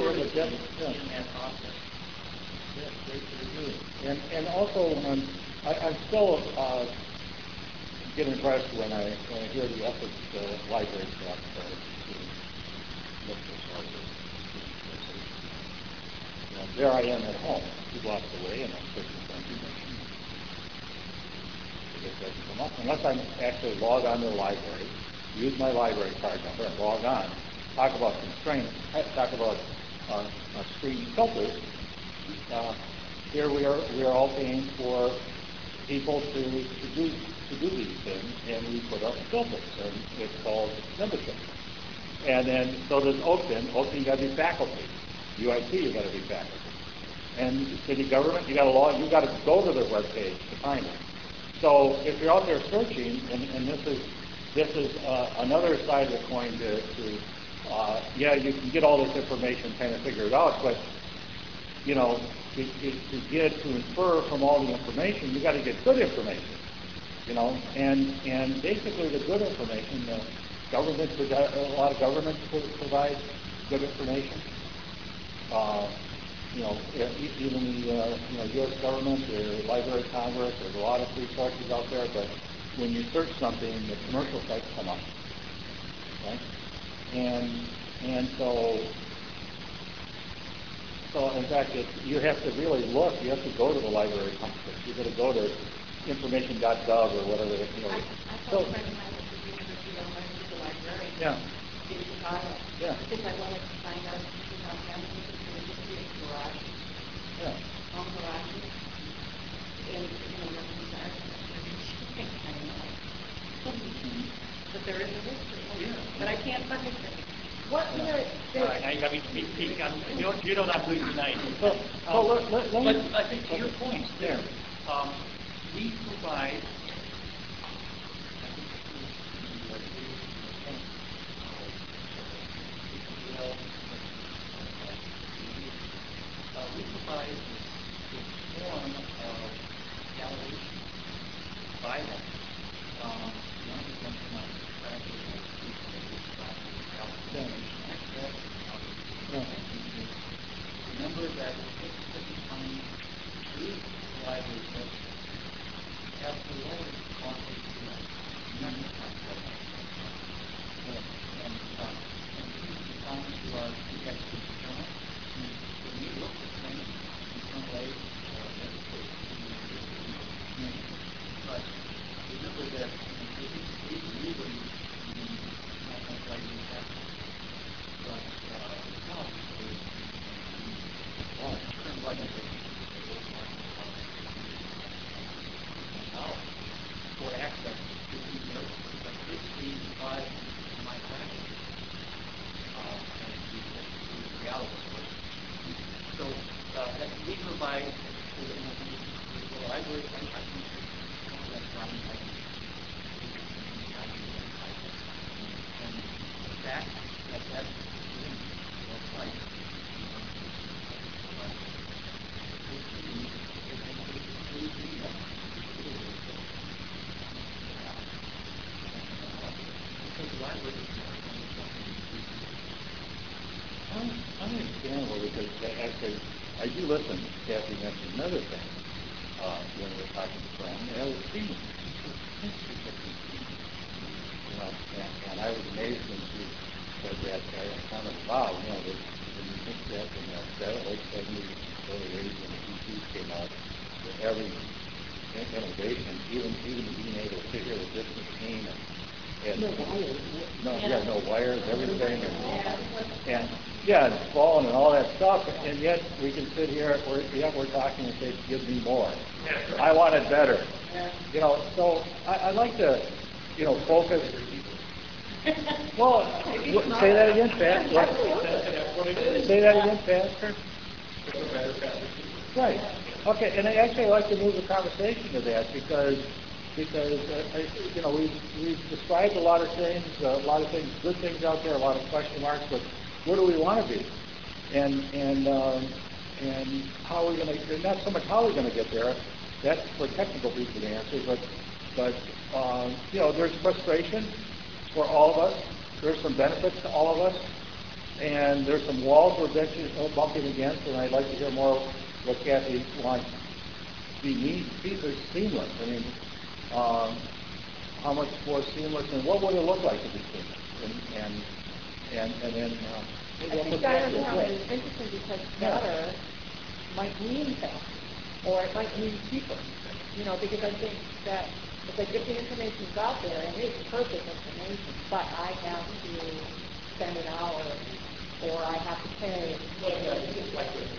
of a depth, yeah. in that process. Yeah, great to review. And, and also, um, I, I'm still uh, get impressed when I, when I hear the efforts the library staff uh, to look for sources. You know, there I am at home, two blocks away, and I'm searching for information. It doesn't come up unless I'm actually log on to the library, use my library card number, and log on. Talk about constraints. Talk about uh, uh, screen filters. Uh, here we are. We are all paying for people to, to do to do these things, and we put up filters, and it's called membership. And then so does Oakton. Oakton, you got to be faculty. U I T, you got to be faculty. And city government, you got to log. You got to go to their webpage to find it. So if you're out there searching, and, and this is this is uh, another side of the coin to, to uh, yeah, you can get all this information, kind of figure it out, but you know, to, to, to get to infer from all the information, you got to get good information. You know, and and basically the good information, the government, a lot of governments provide good information. Uh, you know, even the uh, you know U S government, the Library of Congress, there's a lot of resources out there. But when you search something, the commercial sites come up, right? And and so so in fact, it, you have to really look. You have to go to the Library of Congress. You got to go to information dot gov or whatever. You know. I, I so, told a friend of mine at the University of Oregon to the library yeah. in Chicago. Yeah. Because I wanted to find out about families in the history of garage, Yeah. home garages, and, you know, nothing's there. I don't know. But there is a history. Yeah. But I can't find it. What were the... All right, now you got me speak, speak. I'm, you know, you know not losing tonight. So, so Um, let, let, let but me, I think to your point there, Yeah. um, we provide. Uh, we provide this, this form of validation by them. Um, one of the things in my practice is validation access. Remember that every time we provide a test, have the lowest cost of the not the cost of the and uh, and these components who are the experts in it, when we look at things in some ways, uh, that's good. But remember that we we really not going to like this happen. But uh, the problem is well, turn right into now for access to these services, but this is by my practice. Uh, and the, the reality of it. So uh, that we provide for the, the library, I think that's right. I think and the fact that that's that's right. Because the library is I understandable because actually I do listen. Kathy mentioned another thing uh, when we were talking to Fran. And I was thinking, you know, and, and I was amazed when she said that. I kind of wow, you know, when you think that in the late seventies, early eighties, when the P Cs came out, every innovation, even even being able to figure the distance between and And, no wires. No, yeah, no wires, everything, and, and yeah, and phone and all that stuff. And yet we can sit here, we're, yet we're talking and say, "Give me more. I want it better." You know, so I, I like to, you know, focus. Well, say that again, Pat. What? Say that again, Pastor. Right. Okay, and I actually like to move the conversation to that because. Because uh, you know we've we've described a lot of things, uh, a lot of things, good things out there, a lot of question marks. But where do we want to be? And and um, and how are we going to? Not so much how we're going to get there. That's for technical people to answer. But but um, you know, there's frustration for all of us. There's some benefits to all of us. and there's some walls we're benching, uh, bumping against, and I'd like to hear more what Kathy wants to be neat, seamless. I mean, um, how much more seamless, and what would it look like to be seamless? And and and, and then uh, I maybe I'll think put that better in now place. is interesting because better might mean faster, or it might mean cheaper. You know, because I think that it's like if the information's out there and it's perfect information, but I have to spend an hour or I have to pay. Well, yeah, it's just like this.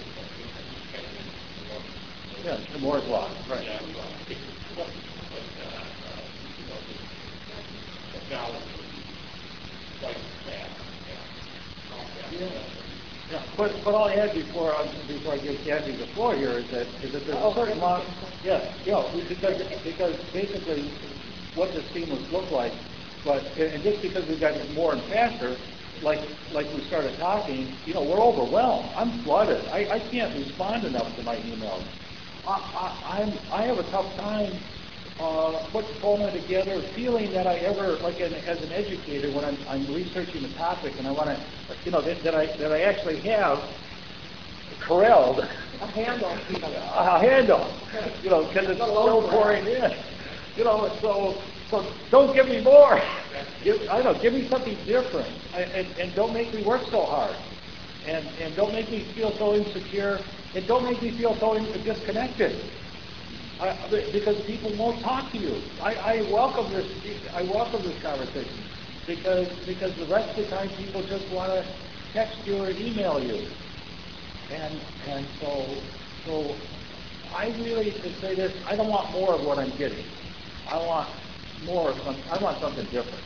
Yeah, the Moore's law, right? Yeah, well, but, uh, uh, you know, the technology is quite fast. Yeah. Yeah, but, but I'll add before I, before I give Kathy the floor here is that, is that there's a certain amount, yeah, you know, because, because basically what does seamless look like, but, and just because we've gotten more and faster, like, like we started talking, you know, we're overwhelmed. I'm flooded. I, I can't respond enough to my emails. I, I, I'm, I have a tough time uh, put pulling it together, feeling that I ever, like an, as an educator, when I'm, I'm researching a topic and I want to, you know, that, that I that I actually have corralled A handle. a handle, you know, because it's still pouring in, you know. So, so don't give me more. Give, I don't know. Give me something different, I, and and don't make me work so hard, and and don't make me feel so insecure, and don't make me feel so disconnected. I, because people won't talk to you. I, I welcome this. I welcome this conversation because because the rest of the time people just want to text you or email you, and and so so I really to say this. I don't want more of what I'm getting. I want more of some. I want something different.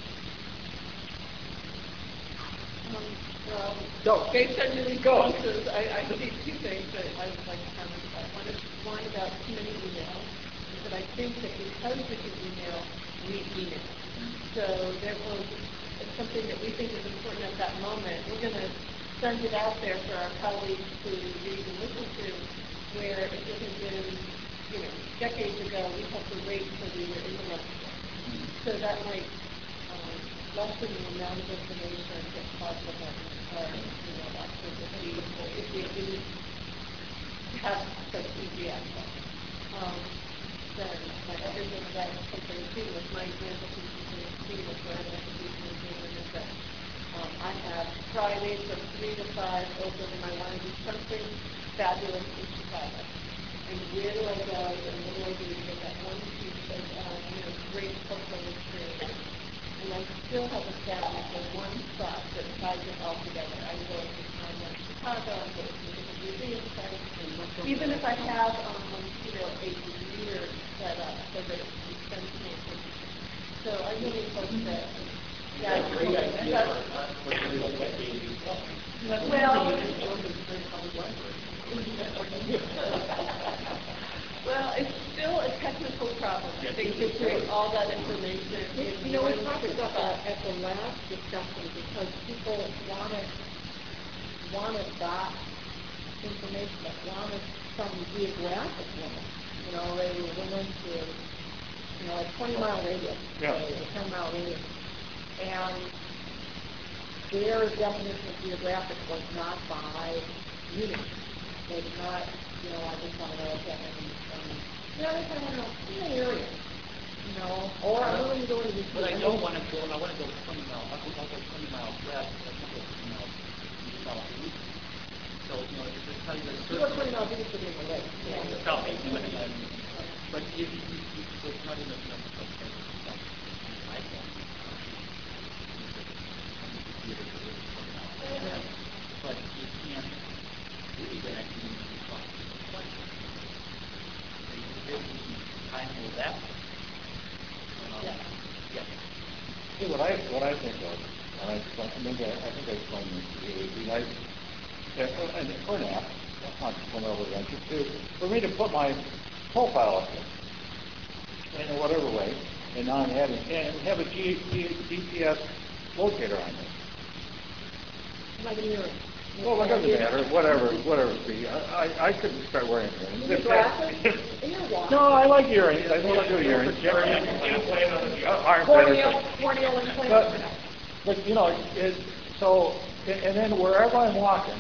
Um, well, Go. based on your Go. responses, I, I see two things that I would like to comment about. One is one about too many emails, but I think that because we can email, we email. So therefore, it's something that we think is important at that moment. We're going to send it out there for our colleagues to read and listen to, where it would have been, you know, decades ago, we had to wait until we were in the lecture. So that might um, lessen the amount of information that possible have, uh, you know, access if we, if we didn't have such easy access. Um, then my other thing about something seamless, my example from seamless, where I have to do something is that um, I have Fridays from three to five open, and I want to do something fabulous in Chicago. And where do I go, and what do I do to get that one piece of, uh, you know, great cultural experience? And I still have a sadness of one spot that ties it all together. I go to time like Chicago, I go to different museum sites, even if I have, um, you know, a reader set up so that it spends more time. So I really hope that that Great idea. that, well, well, it's still a technical problem. I think to create all that information. You know, we talked about that at the last discussion because people want to want to dot information, that want to some geographic limit. You know, they went into, you know, a twenty mile radius, Yeah. a ten mile radius, and their definition of geographic was not by unit. It was not, you know, I just want to know if that means, um, you know, I just want to know in the area. You know, or I'm going to go to this. But I don't want to go, I want to go twenty miles, I'll go, I'll go twenty miles west, but I'll go twenty miles southeast. So, you know, if it's telling you You go twenty miles east of the lake. the southeast, but, um, but you, you, you, it's not even, you know, I don't. But you can't really get anything in the front. I know that. Yeah. Yeah. See, what I, what I think of, and I, explained- maybe I, I think I explained this to you, it would be nice, uh, and for an app, entrepreneurial adventure, to, for me to put my profile up there, in whatever way, and not having, and have a G, G, G P S locator on it. Like a mirror. Well, it doesn't matter, whatever, whatever it be. I, I, I couldn't start wearing In earrings. your glasses? In your watch? No, I like earrings, I love to do earrings. Uh, aren't Corneal, better. corneal But, implant. but, you know, it, so, and, and then wherever I'm walking,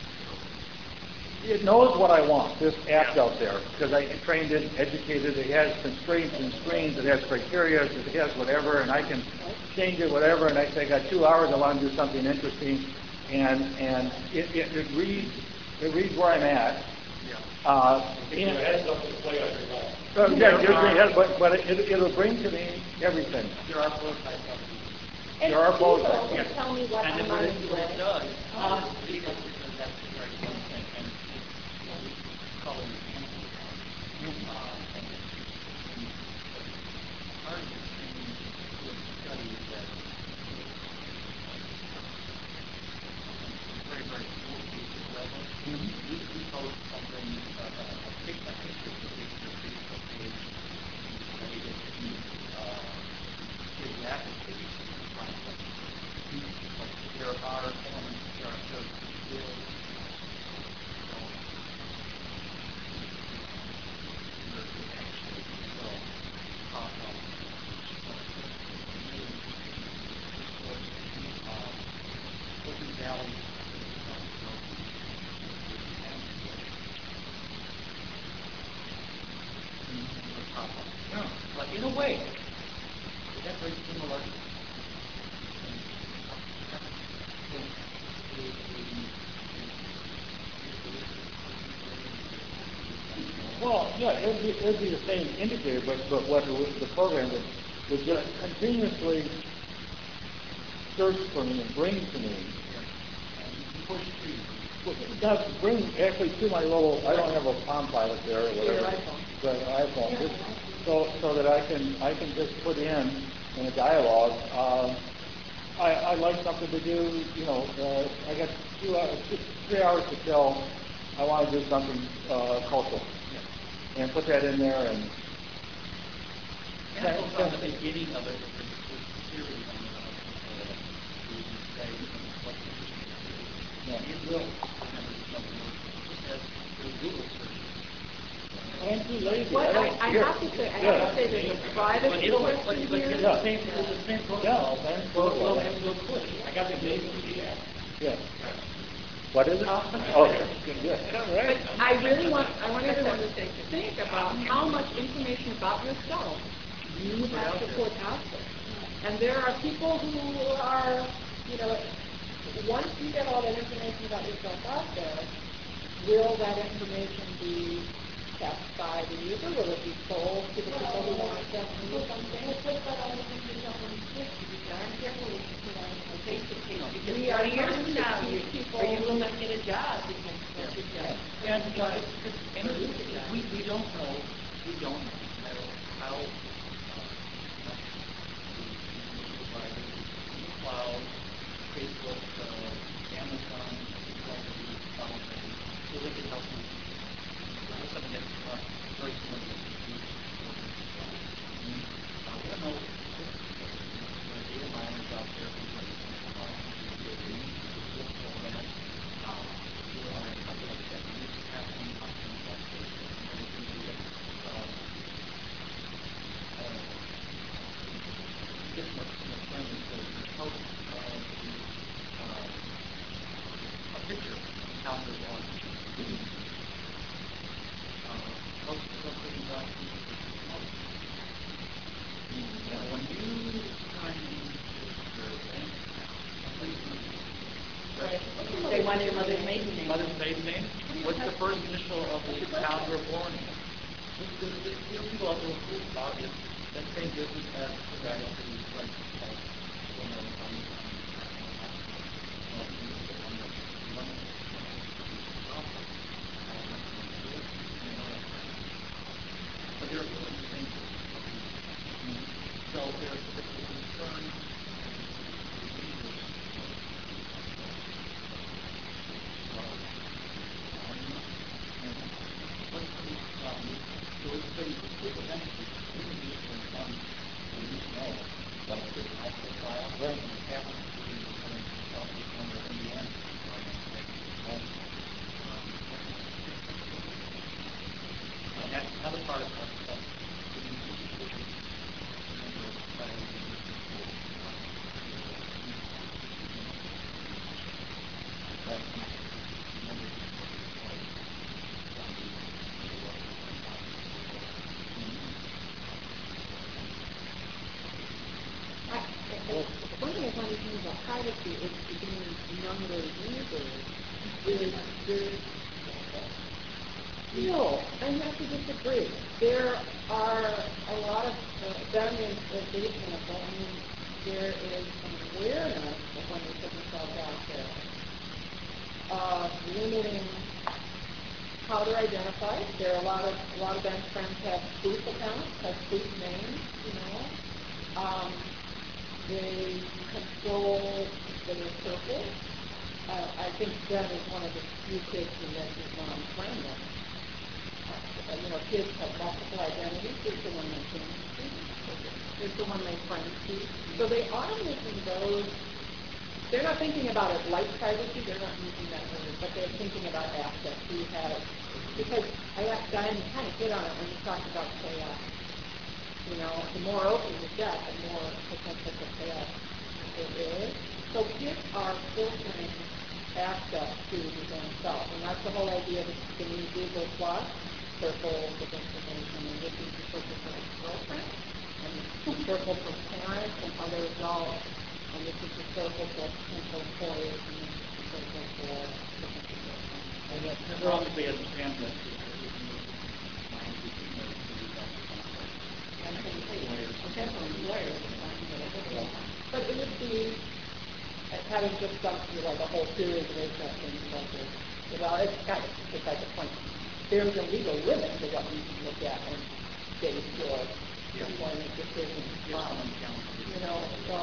it knows what I want, this app Yeah. out there, because I trained it, educated, it has constraints and screens, it has criteria, it has whatever, and I can change it, whatever, and I say, I got two hours, I want to do something interesting, and and it, it, it reads it reads where I'm at. Yeah. Uh, Give you a and, heads up to play on your phone. uh, yeah, it gives me a head- but, but it, it'll bring to me everything. There are prototypes of And There are both. Google Yeah. can tell me what And I then might what it, what it enjoy. does, Uh, because, because that's the very one thing, and it's called an enhancement. Uh, and part of the thing with studies that very, very cool basic level, we, we post something, uh, a picture, a picture of the picture, Facebook page, and we get to, uh, geographically find what Like there are elements, there are there are skills, um, where it actually will pop up. Silicon Valley, pop up. No, but in a way, that's very similar. Well, yeah, it'd be, it'd be the same indicator, but, but what it would, the program would, would just continuously search for me and bring to me. Push to Well, it does bring actually to my little, I don't have a Palm Pilot there or whatever. Your iPhone. The iPhone. Just so, so that I can, I can just put in, in a dialogue, uh, I, I like something to do, you know, uh, I got two hours, three hours to kill, I want to do something, uh, cultural. And put that in there and. And it goes on the beginning of it, the series on the, you say, what's interesting. Yeah. It will remember something just as the Google search. I'm too lazy. What, I, don't- I here. have to say, I Yeah. have to say there's a But privacy it'll, but, question but here. it's Yeah. the same, it's the same Yeah, protocol. same We'll, we'll, protocol. we'll push. I got the name of the app. Yeah. What is it? Oh, okay. Yeah. But I really want, I want everyone to think, think about how much information about yourself you have to put out there. And there are people who are, you know, once you get all that information about yourself out there, will that information be kept by the user? Will it be sold to the people who want to sell you something? What about all the things you don't want to switch? You darn careful, you know, take the people. We are years from now, you people, or you will not get a job because that's your job. And, uh, it's, it's, and we, we don't know, we don't know how, uh, cloud, Facebook, uh, Amazon, cloud, so they can help you. That's something that's uh, very similar to the uh, we don't know the data miners out there who are uh, something like that. This is happening on things like this. And we can get um, uh, get much more friendly to help uh, uh, a picture counters on uh, help help things out. Now, when you sign into your bank account, They want your mother's maiden name. Mother's maiden name? What's the first initial of the town you're born in? There are people out there who are obvious. That same business as the guy who's like, like, you know, on, but there are certain things. So there's the concern. Another part of that, privacy is to gain younger users is there's no, I have to disagree. There are a lot of, uh, Ben is a good example. I mean, there is an awareness of when they put themselves out there, uh, limiting how they're identified. There are a lot of, a lot of Ben's friends have spoof accounts, have spoof names, you know. Um, they control their circle. Uh, I think Ben is one of the few kids who lets his mom friend them. Uh, you know, kids have multiple identities. There's the one they can see. There's the one they friend see. So they are making those. They're not thinking about it like privacy. They're not using that word, but they're thinking about access. Who has? Because I asked Diane to kind of hit on it when you talked about chaos. You know, the more open you get, the more potential for chaos there is. So kids are filtering access to themselves, and that's the whole idea of the new Google Plus circles of information, and this is the circle for girlfriend, and the circle for parents and other adults, and this is the circle for potential employers, and this is the circle for potential girlfriends. And they're obviously as a family. But it would be having just done like a whole series of internet things like this. Well, it's kind of beside the point. There's a legal limit to what we can look at and gauge your employment decisions. Um, you know, so.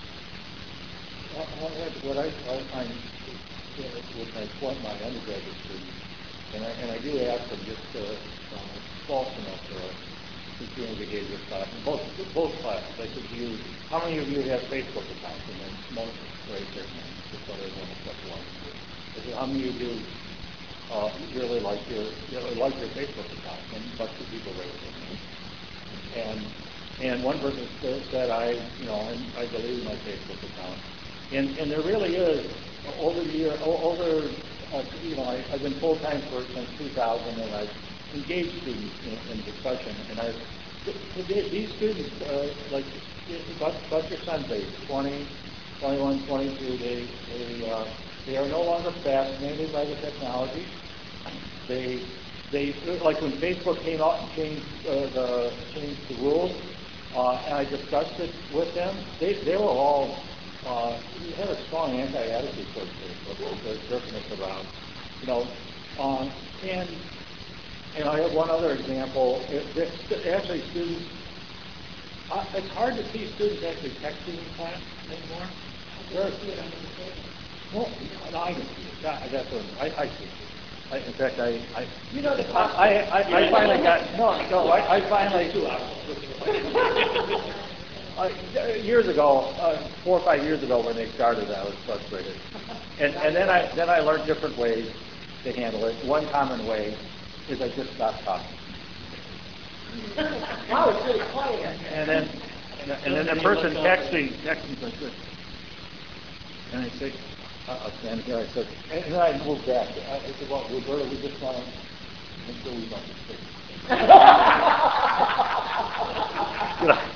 What I, I find with my point, my undergraduate students, and I, and I do ask them just to uh, false enough for consumer behavior class, in both both classes. I said to you, how many of you have Facebook accounts? And then most raise their hands, just so they want to step one. I said, how many of you uh, really like your really like your Facebook account? And a bunch of people raise their hands. And and one person said, I you know I, I believe my Facebook account. And and there really is over the year over uh, you know I, I've been full time for since two thousand, and I've engaged students in, in discussion, and I these students uh, like about, about your son's age, twenty, twenty-one, twenty-two, they they uh, they are no longer fascinated by the technology. They they like when Facebook came out and changed uh, the changed the rules, uh, and I discussed it with them. They they were all. Uh, he had a strong anti-attitude towards Facebook. They're jerking us around, you know. Um, and and I have one other example. It, it, actually, students. Uh, it's hard to see students actually texting in class anymore. They're, well, no, I can see it. That, that's what I, I see it. I, in fact, I, I, you know the I, I, I, I finally got no, no. I, I finally. Uh, years ago, uh, four or five years ago, when they started, I was frustrated, and and then I then I learned different ways to handle it. One common way is I just stopped talking. Wow, it's really quiet. And then and, and then the person texting texting like this, and I say, uh, I'll stand here. I said, and then I moved back. I, I said, well, Roberta, we just want to make sure we don't mistake. You know,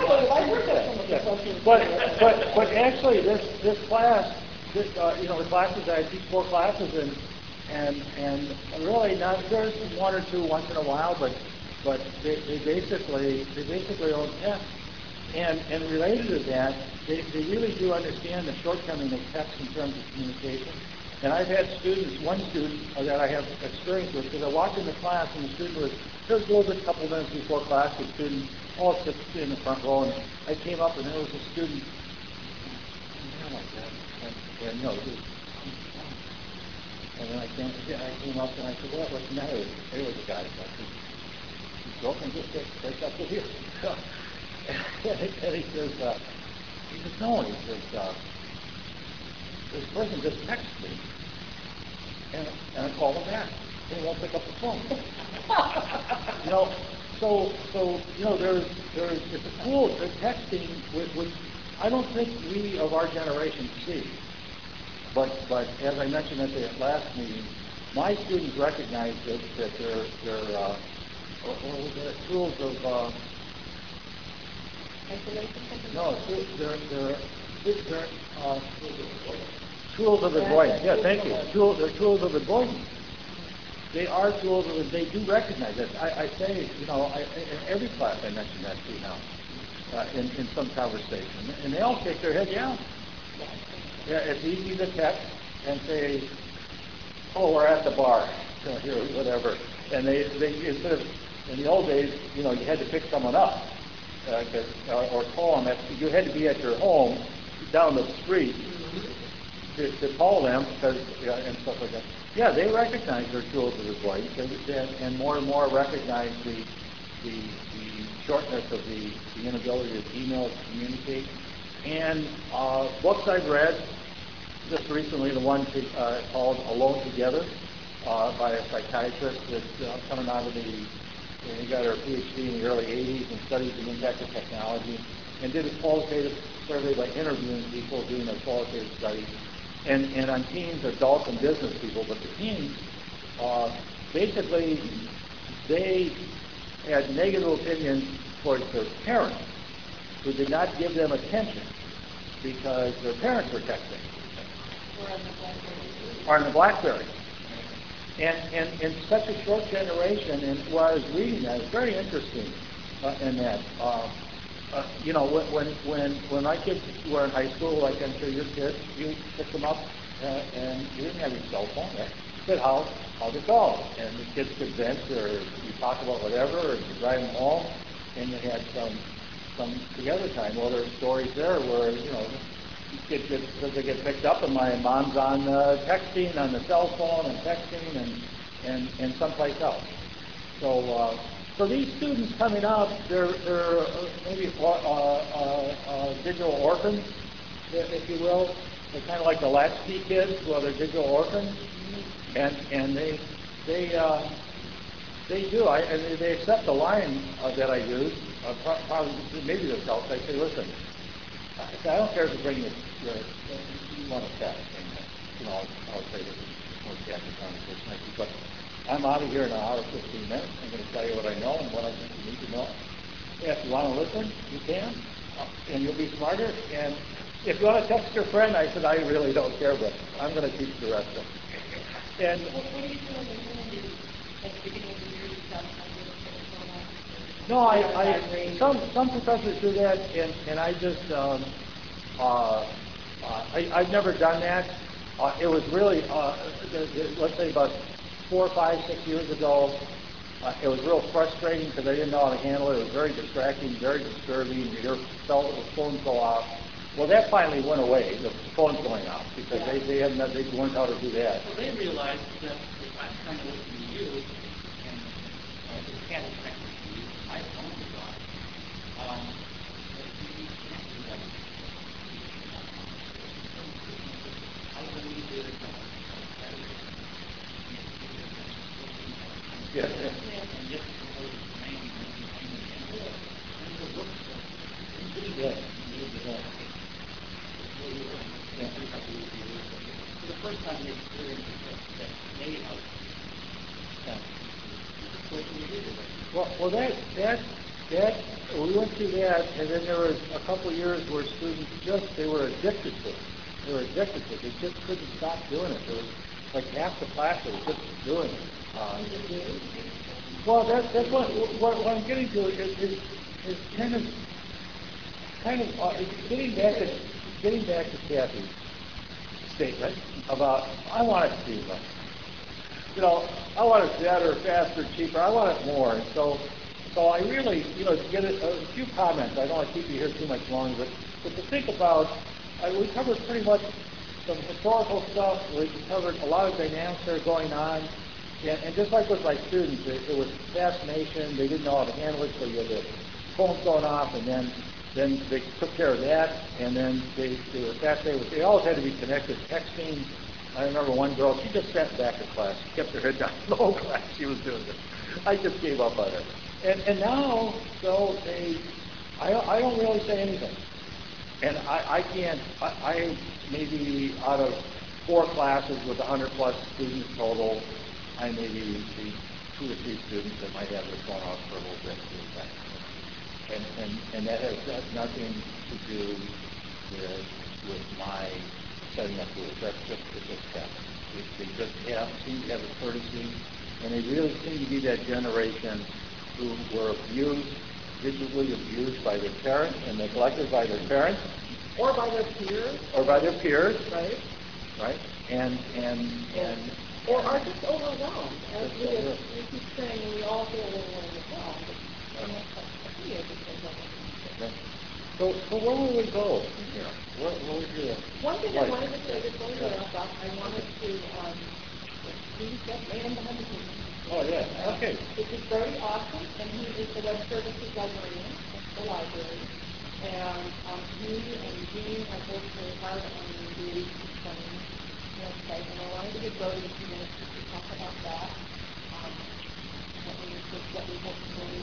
but but but actually, this this class, this uh, you know, the classes I teach four classes and and and really not there's one or two once in a while, but but they, they basically they basically own text. And and related to that, they, they really do understand the shortcoming of text in terms of communication. And I've had students, one student that I have experience with, because I walked into class and the student was, there was a little bit, a couple minutes before class, the student all sits in the front row, and I came up and there was a student, and like that, and, and no, he was, and then I came, I came up and I said, well, what's the matter? There was a guy, like, he's broken, just right up to here. And he says, uh, he says, no, he says, uh, this person just texted me, and, and I called him back. He won't pick up the phone. you know, so so you know, there's there's it's a tool. The texting, which, which I don't think we of our generation see. But but as I mentioned at the last meeting, my students recognize that that they're they're uh, what was it? Tools of uh, Isolation. no, they're they're they're, uh, tools of avoidance. Yeah, thank you. Tools, they're tools of avoidance. They are tools of, they do recognize that. I, I say, you know, I, in every class I mention that to now, uh, in, in some conversation, and they all shake their head, yeah. Yeah, it's easy to text and say, oh, we're at the bar, you know, here, whatever. And they, they, instead of, in the old days, you know, you had to pick someone up, uh, or, or call them. At, you had to be at your home down the street to, to call them, because, yeah, and stuff like that. Yeah, they recognize their tools of avoidance, and, and more and more recognize the, the, the shortness of the, the inability to email, to communicate. And uh, books I've read, just recently, the one to, uh, called Alone Together, uh, by a psychiatrist that's uh, coming out of the, he got her PhD in the early eighties and studied the impact of technology, and did a qualitative survey by interviewing people, doing a qualitative study, and, and on teens, adults and business people, but the teens, uh, basically, they had negative opinions towards their parents, who did not give them attention because their parents were texting. Or in the BlackBerry. And, and in such a short generation, and what I was reading that, it's very interesting uh, in that. Uh, uh, you know, when when when my kids were in high school, like I'm sure your kids, you pick them up uh, and you didn't have your cell phone, right? You said how how'd it go? And the kids could vent, or you talk about whatever, or you drive them home, and you had some some together time. Well, there's stories there where, you know, kids get, because they get picked up, and my mom's on uh, texting on the cell phone and texting and and and someplace else. So uh, for these students coming up, they're they're uh, maybe uh, uh, uh, digital orphans, if you will. They're kind of like the latchkey kids, well, they're digital orphans, and and they they uh, they do. I and they accept the line uh, that I use. Uh, probably maybe themselves. I say, listen. I say, I don't care if you bring your, your you want to chat, and, you know, I'll, I'll say this more casual conversation, but I'm out of here in an hour, fifteen minutes. I'm going to tell you what I know and what I think you need to know. If you want to listen, you can, and you'll be smarter. And if you want to text your friend, I said, I really don't care, but I'm going to teach the rest of it. And what, what do you feel like you at the beginning of the year, you found something no, I, I some some professors do that, and, and I just um, uh, uh, I, I've never done that. Uh, it was really uh, the, the, let's say about four, five, six years ago. Uh, it was real frustrating because I didn't know how to handle it. It was very distracting, very disturbing. You hear the phones go off. Well, that finally went away. The phones going off because yeah. they they hadn't they learned how to do that. So they realized that if I'm trying to listen to you and uh, the cat is connected to you, my phone is on. Um, that you can't do that. How do we do it? Yeah. And just suppose it's raining and it's raining. Yeah. For the first time they experienced that they have. What can you do with it? Well, well, that that that we went through that, and then there was a couple of years where students just they were addicted to it. They were addicted to it. They just couldn't stop doing it. There was like half the class that was just doing it. Uh, well, that, that's what, what what I'm getting to is is, is kind of kind of uh, getting back to getting back to Kathy's statement about I want it to be less. You know, I want it better, faster, cheaper. I want it more. And so, so I really, you know, to get a, a few comments. I don't want to keep you here too much longer, but, but to think about, I, we covered pretty much some historical stuff. We covered a lot of dynamics that are going on. And, and just like with my students, it, it was fascination. They didn't know how to handle it, so you had the phones going off, and then then they took care of that, and then they, they were fascinated with, they always had to be connected, texting. I remember one girl, she just sat back in class. She kept her head down the whole class. She was doing it. I just gave up on it. And and now, so they, I, I don't really say anything. And I, I can't, I, I maybe out of four classes with one hundred plus students total, I maybe see two or three students that might have their phone off for a little bit. And, and, and that has got nothing to do with with my setting up rules. That's just it just happens. They they just have, seem to have a courtesy, and they really seem to be that generation who were abused, digitally abused by their parents and neglected by their parents. Or by their peers. Or by their peers. Right. Right. And, and, and. Or are just overwhelmed. As we, as we keep saying, we all feel a little overwhelmed. Right. So, so where will we go from here? What, what would you? One thing I wanted to say before we wrap up, I wanted to, um, please get man behind the scenes. Oh, yeah, okay. This is very awesome, and he is the web services librarian at the library. And um, he and Jean have worked very hard on the training website, and I wanted to give Brody a few minutes just to talk about that. Um, what we, what we hope to do.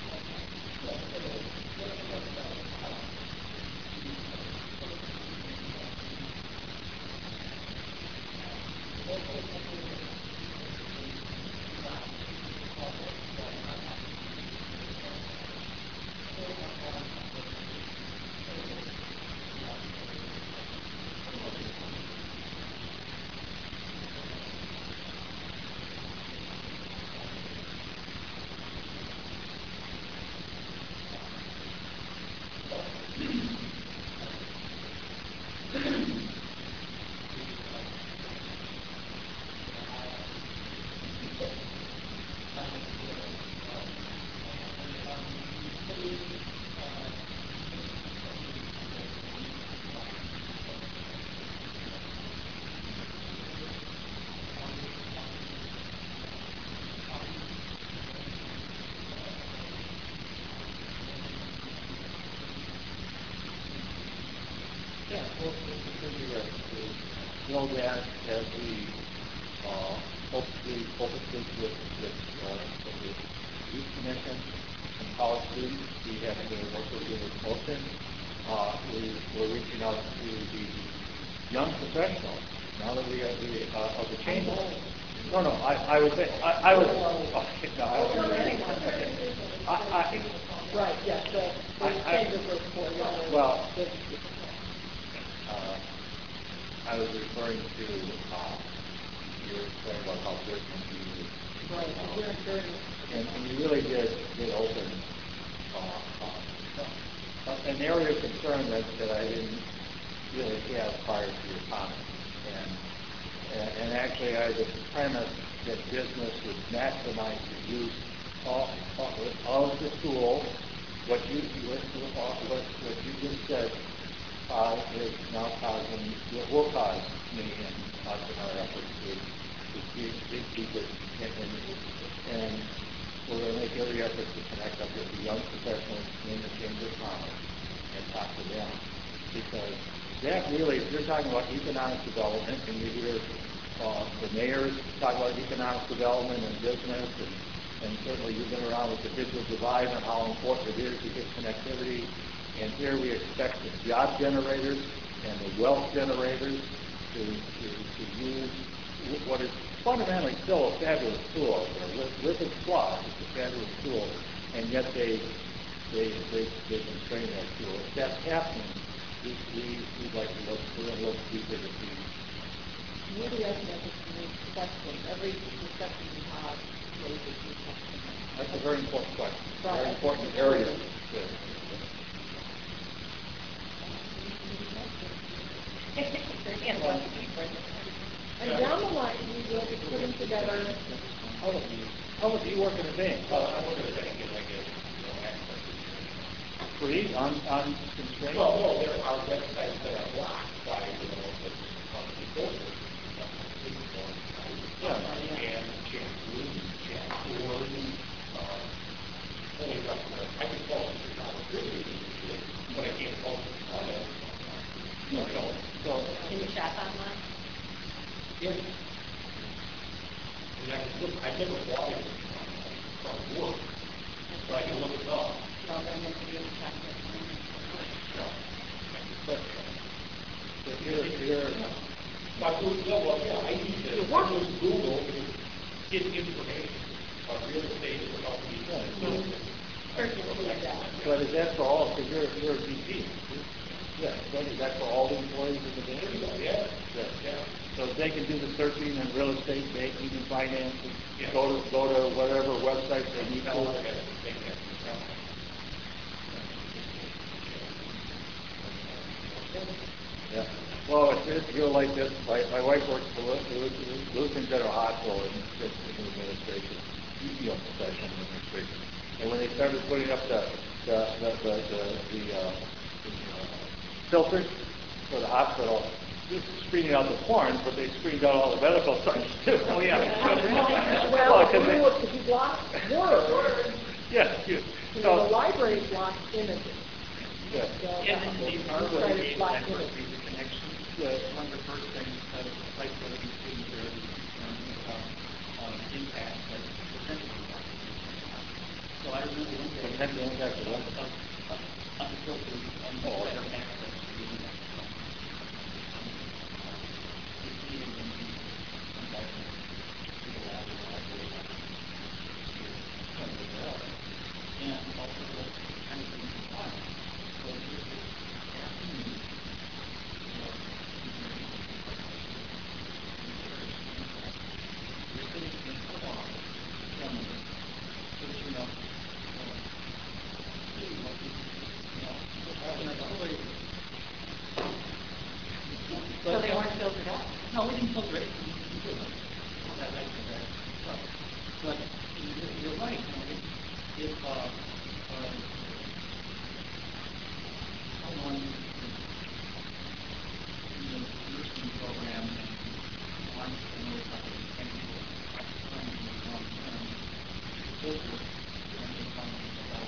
Yeah, well, because we are to know that as we uh, hopefully focuses with, with, uh, with the youth commission and college students, we have to work with the motion. Uh, we, we're reaching out to the young professionals now that we have the uh, of the change. No, no, I, I was I, I was okay, no, I was okay. I, I, Right, yes, the, the I, changes are for young. Well, uh, I was referring to uh, you were saying about how different you Right, and we're very, and, and you really did did open uh, uh, an area of concern that, that I didn't really have prior to your comments. And, and, and actually I had the premise that business would maximize the use of, of, of the tool. What you what, what, what you just said uh, is now causing, will cause me and us in our efforts to, to keep, to keep it. And, and we're going to make every effort to connect up with the young professionals in the Chamber of Commerce and talk to them. Because that really, if you're talking about economic development, and you hear uh, the mayors talk about economic development and business, and, and certainly you've been around with the digital divide and how important it is to get connectivity. And here we expect the job generators and the wealth generators to, to, to use what is fundamentally still a fabulous tool. With, with its flaws, it's a fabulous tool, and yet they they they, they constrain that tool. If that's happening, we, we, we'd like to look, we're going to look deeper to see. really resonated with me question. Every discussion we have raises new questions. That's a very important question. Right. Very important area. And down the line, we will be putting together. How would you, how would you work in a bank? Well, I work in a bank and I get, you know, access. Free on on constraint? Well, no, there are websites that are blocked by, you know, the company filters. Yeah, and chance rooms, chance doors, uh, only customer. I can call it three dollars really, but I can't call it three dollars. You know, So, Can you chat online? yeah. And I can look, I never bought it from work, but I can look it up. Well, then you can be able to chat online. but, but here, here, But, well, well, yeah, I use it. I use Google to get information on real estate and help me. but is that for all? Because you're, you're a V P. Yeah, that- that's for all the employees in the community. Yeah, Yeah. yeah. So they can do the searching in real estate, banking, and finance, and Yeah. go to, go to whatever website they need Tell them to. to get it, take that. Yeah. Well, it's, it's real like this. My, my wife works for Lutheran Lutheran General Hospital in, in administration, you know, professional administration. And when they started putting up the, the, the, the, the, the, uh, the uh, filters for the hospital, just screening out the porn, but they screened out all the medical sites too. Oh, yeah. Well, Well, 'cause we they- were, if you block words, Yeah, you, you know, the so, library blocks images. yeah, So And that- then the we our try to way block network images. is a connection. yeah. One of the first things that the site that we see here is um, um, impact that potential impact. So I remember one day. Potential impact of what? Of, of unfiltered, unfiltered access to the internet. Um, receiving and being environment, people out in the library, and also the kind of things in file. So it's just asking you, you know, you're sitting in a bar, filming, searching up, you know, see what you, you know, and that's always. So they weren't filtered out? No, we didn't filter it. We didn't do it. That, that's correct. But, but you're, you're right. You know, if, if uh, uh, someone in the nursing program wants to know something technical, time in the long term, filter and they find about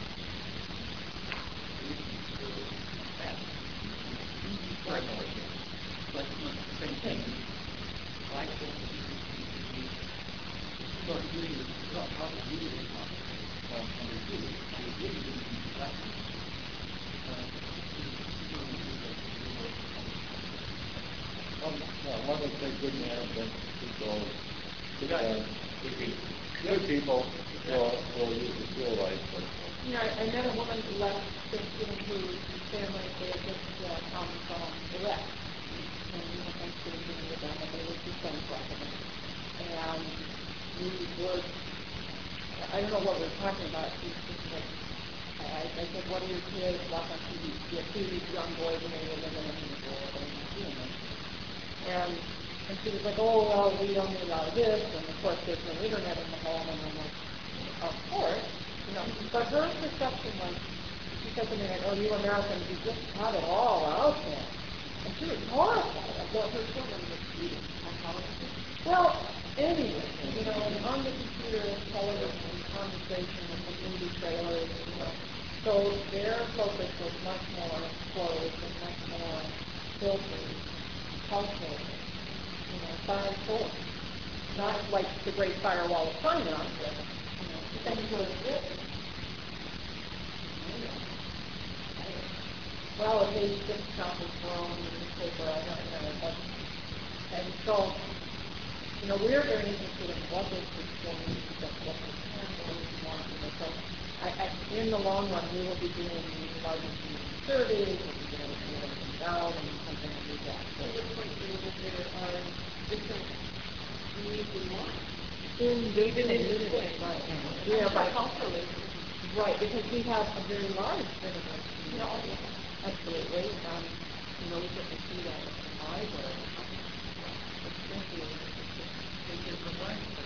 that. Right. But you know, the same thing. Why should you start doing this? Not how to do this um, and review it. And review it in practice. One, well, one of the things good management people, good, uh, good people, good people will, will use the skill right. But, You know, I met a woman who left Thanksgiving whose family, they had just uh, come from Iraq. And we were Thanksgiving dinner with them, and they were two friends left of them. And we were, I don't know what we were talking about. She was just like, I, I said, what are your kids? Watch on T V. She had two young boys, and they were living in the world, and doing it. And, and she was like, oh, well, we don't need a lot of this, and of course there's no internet in the home, and I'm like, of course, you know, but her perception was, she said to me, like, oh, you Americans, you just have it all out there. And she was horrified at what her children were eating on television. Well, anyway, you know, and on the computer, television, conversation, and the movie trailers, you know, so their focus was much more closed and much more filtered, household, you know, fire forward. Not like the Great Firewall of China, but, you know, things were written. Well, a page six copies for own newspaper, I don't know, but, and so, you know, we're very interested in what this is going to be, what the families want, you know, so I, I, in the long run, we will be doing larger community surveys, we'll be doing community out, and something like that. So At this point, you know, there are different needs and wants. in the Even in this community, way. right. Yeah, Yeah, but right. culturally. Right, because we have a very large immigrant No, community. Absolutely. Um, you know, we get to see that at the library. Thank you. It is a way that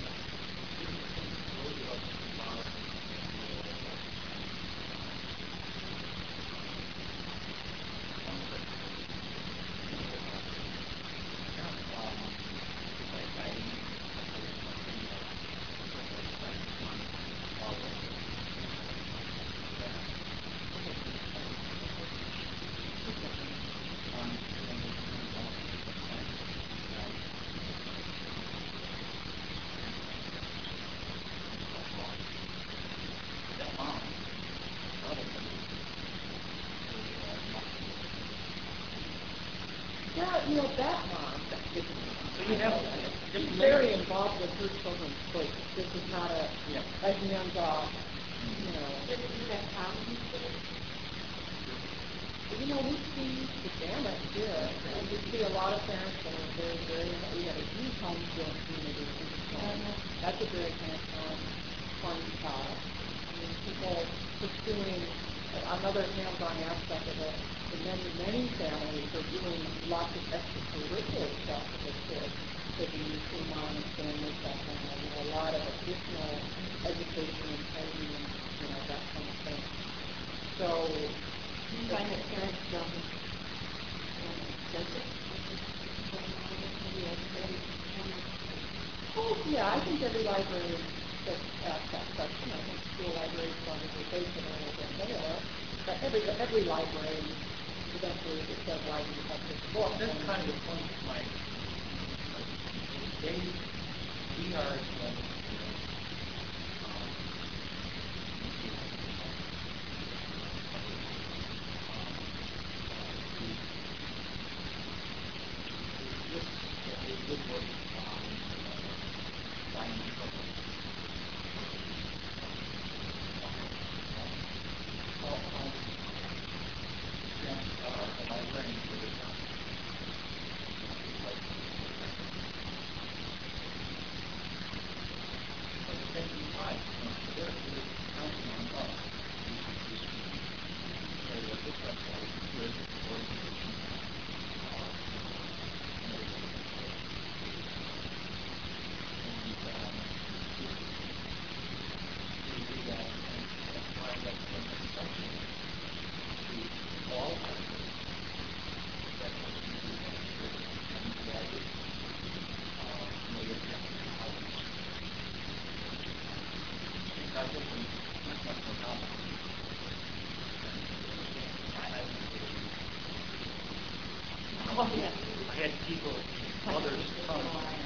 Yeah, you know, that mom, So you have she's different very layers. involved with her children's choices. This is not a, Yeah. a hands-off, you know. Is that common? you know, we see the gamut here. And we see a lot of parents that are very, very, we have a huge homeschooling community in the town. That's a very hands-on, fun spot. I mean, people pursuing another hands-on aspect of it. And many, many families are doing lots of extracurricular stuff with their kids. Taking Kumon and family stuff and you know, a lot of additional education and training and, you know, that kind of thing. So, you find that parents don't does it? Oh, yeah, I think every library should ask that question. I think school libraries probably face it a little bit more. But every, every library, eventually, if it says library, has this book. That's kind of the point of my, they, we are, uh, good work on finding trouble. Well, um, yeah, uh, my friend for the time. But then you might, there is counting on us. So what this has to do with organization. Oh, yeah. I had people, others come.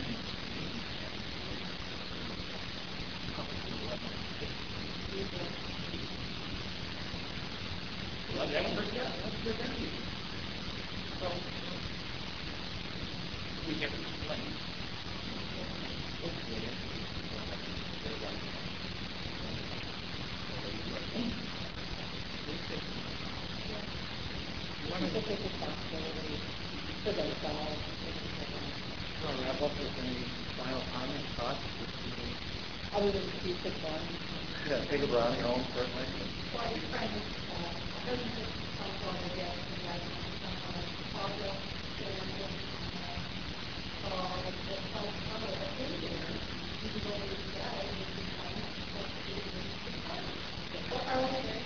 Well, that's for, yeah, that's for them. So, we have to explain. One of the big responsibilities for themselves. Want to wrap up with any final comments, thoughts? Other than to pick one. Yeah, take a brownie home, certainly. Well, your friend, uh, doesn't just come from the death of the life of the also, uh, the health of the Indian, even though he died, he was kind of supposed to be what are we doing?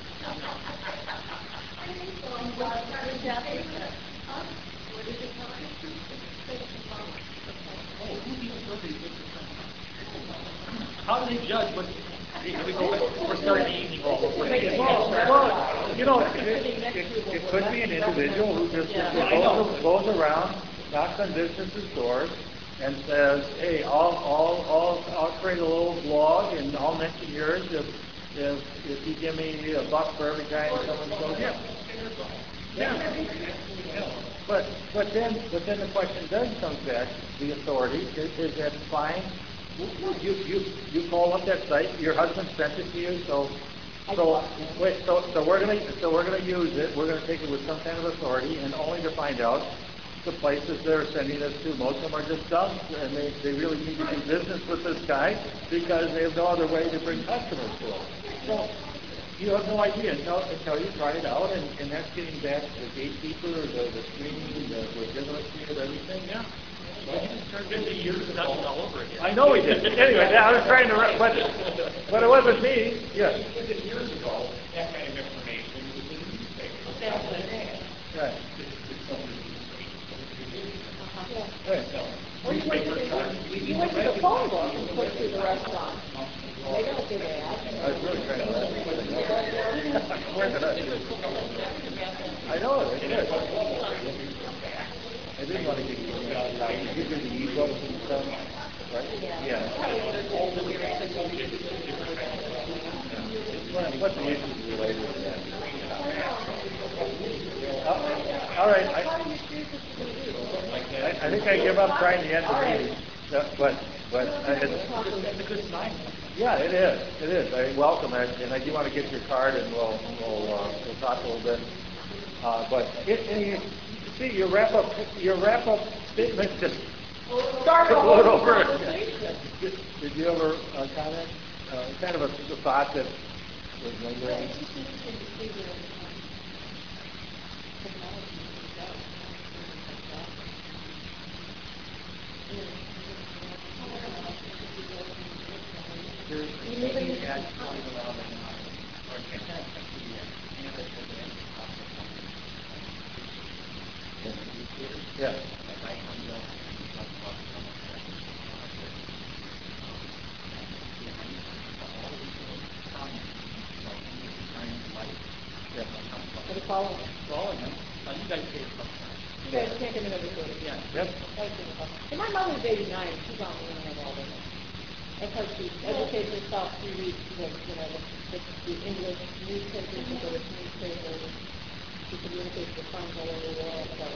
I think so. I'm glad that is happening. Huh? What is it called? Oh, who even somebody puts it on? How do they judge what? Here we go. We're starting the evening all over. Well, well, you know, it, it, it, it could be an individual who just Yeah, goes, goes around, knocks on businesses' doors, and says, "Hey, I'll, I'll, I'll, I'll create a little blog, and I'll mention yours if, if, if you give me a buck for every time someone goes, yeah." Yeah. But but then but then the question then comes back: the authority is, is that fine? You you you call up that site. Your husband sent it to you, so so wait. So so we're gonna so we're gonna use it. We're gonna take it with some kind of authority, and only to find out the places they're sending us to. Most of them are just dumps, and they they really need to do business with this guy because they have no other way to bring customers to them. So you have no idea until, until you try it out, and, and that's getting back to the gatekeeper, the, the screening, the legitimacy of everything. Yeah. fifty years ago, all over again. I know we did. Anyway, I was trying to, but, but it wasn't me. Yes. fifty years ago, that kind of information was in the newspaper. That's what it is. Right. Right. Or you went to the, you went to the phone book and put through the restaurant. They don't do that. I was really trying to let Where did I? I know it. It is. I didn't want to get you uh, you did the e-books and stuff, right? Yeah. What, what the issues related to that? Uh, all right. I, I, I think I give up trying to end the meeting, uh, but but uh, it's, It's a good sign. yeah, it is. It is. I welcome it, and I do want to get your card, and we'll we'll uh, we'll talk a little bit Uh, but it, and you see, your wrap up, your wrap up statement just Start a whole flowed over. conversation. Did, did you ever uh, comment? Uh, kind of a, a thought that was Well, lingering. it's just interesting to see where um, technology can go. Things like that. You know, There's You live in maybe the- add twenty around and on, or can I check the uh, campus as an end process? Yeah. As I come down, we talk about some of that. Yeah. For the following. Following them, uh, you guys say it's something. You guys can't get another recording. Yeah. Yep. And my mother's eighty-nine, and she's on the internet all day. That's how she educates herself. She reads the, you know, the, the English newspapers, the British newspapers. She communicates with friends all over the world. So.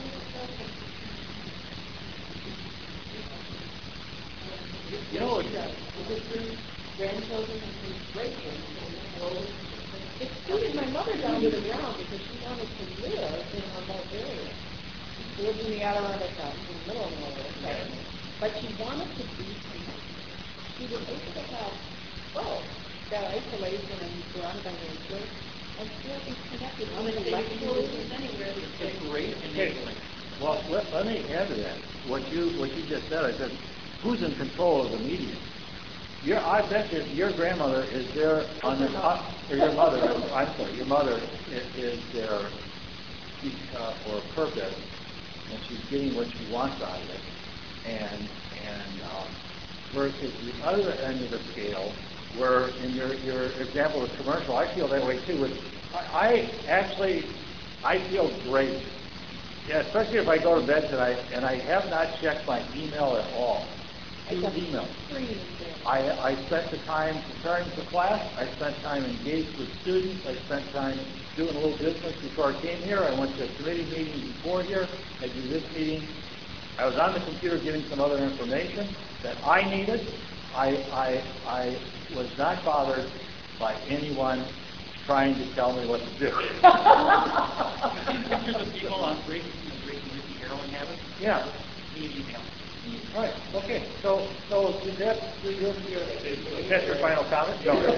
You know, She does. Because her grandchildren and her great-grandchildren. It suited my mother down to the ground because she wanted to live in a remote area. She lived in the Adirondack Mountains, in the middle of nowhere. But she wanted to be connected. She was able to have both that isolation and surrounded by nature and still be connected intellectually. It's great enabling. well, let, let me add to that. What you what you just said, I said, who's in control of the media? Your, I bet you your grandmother is there on the, uh, or your mother, I'm sorry, your mother is, is there uh, for a purpose, and she's getting what she wants out of it. And, and um, versus the other end of the scale, where in your, your example of commercial, I feel that way too. With, I, I actually, I feel great. Yeah, especially if I go to bed tonight and I have not checked my email at all. Two emails. I, I spent the time preparing for class. I spent time engaged with students. I spent time doing a little business before I came here. I went to a committee meeting before here. I do this meeting. I was on the computer getting some other information that I needed. I, I, I was not bothered by anyone trying to tell me what to do. Pictures of people on breaking, breaking the heroin habit. Yeah. Need email. Right. Okay. So, so is that your, your, is that your final comment? No. My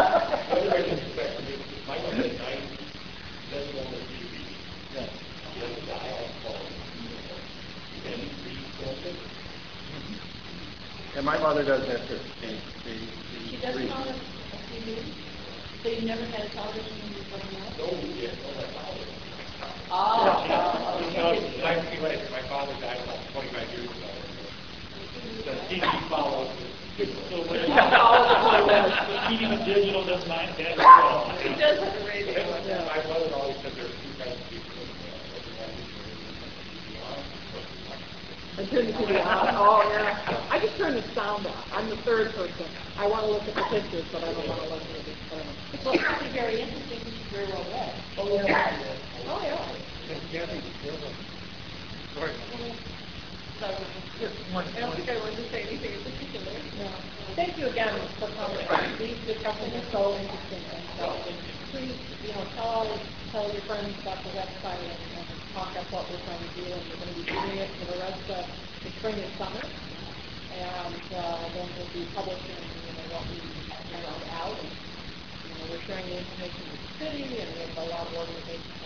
one is nine, that's one of the T V. Yeah. The other dial phone. And read something. And my mother does that too. She, she, She doesn't own a T V? So you never had a television when you were growing up? No, we didn't know that father. Oh, You know, I feel like my father died about twenty-five years ago. The T V follows. So when the medium of digital does not get it all. He does have a radio. My mother always said there are two kinds of people. I turn the T V on. Oh, yeah. I just turn the sound off. I'm the third person. I want to look at the pictures, but I don't want to look at it. I don't know. Well, it's probably very interesting because she's very well read. Oh, yeah. Oh, yeah. Sorry. So, I don't think I wanted to say anything in particular. No. Thank you again for coming. These discussions are so interesting. And so please, you know, tell, tell your friends about the website and, and talk about what we're trying to do. And we're going to be doing it for the rest of the spring and summer. And uh, then we'll be publishing, you know, what we found out. And, you know, we're sharing the information with the city, and we have a lot of organizations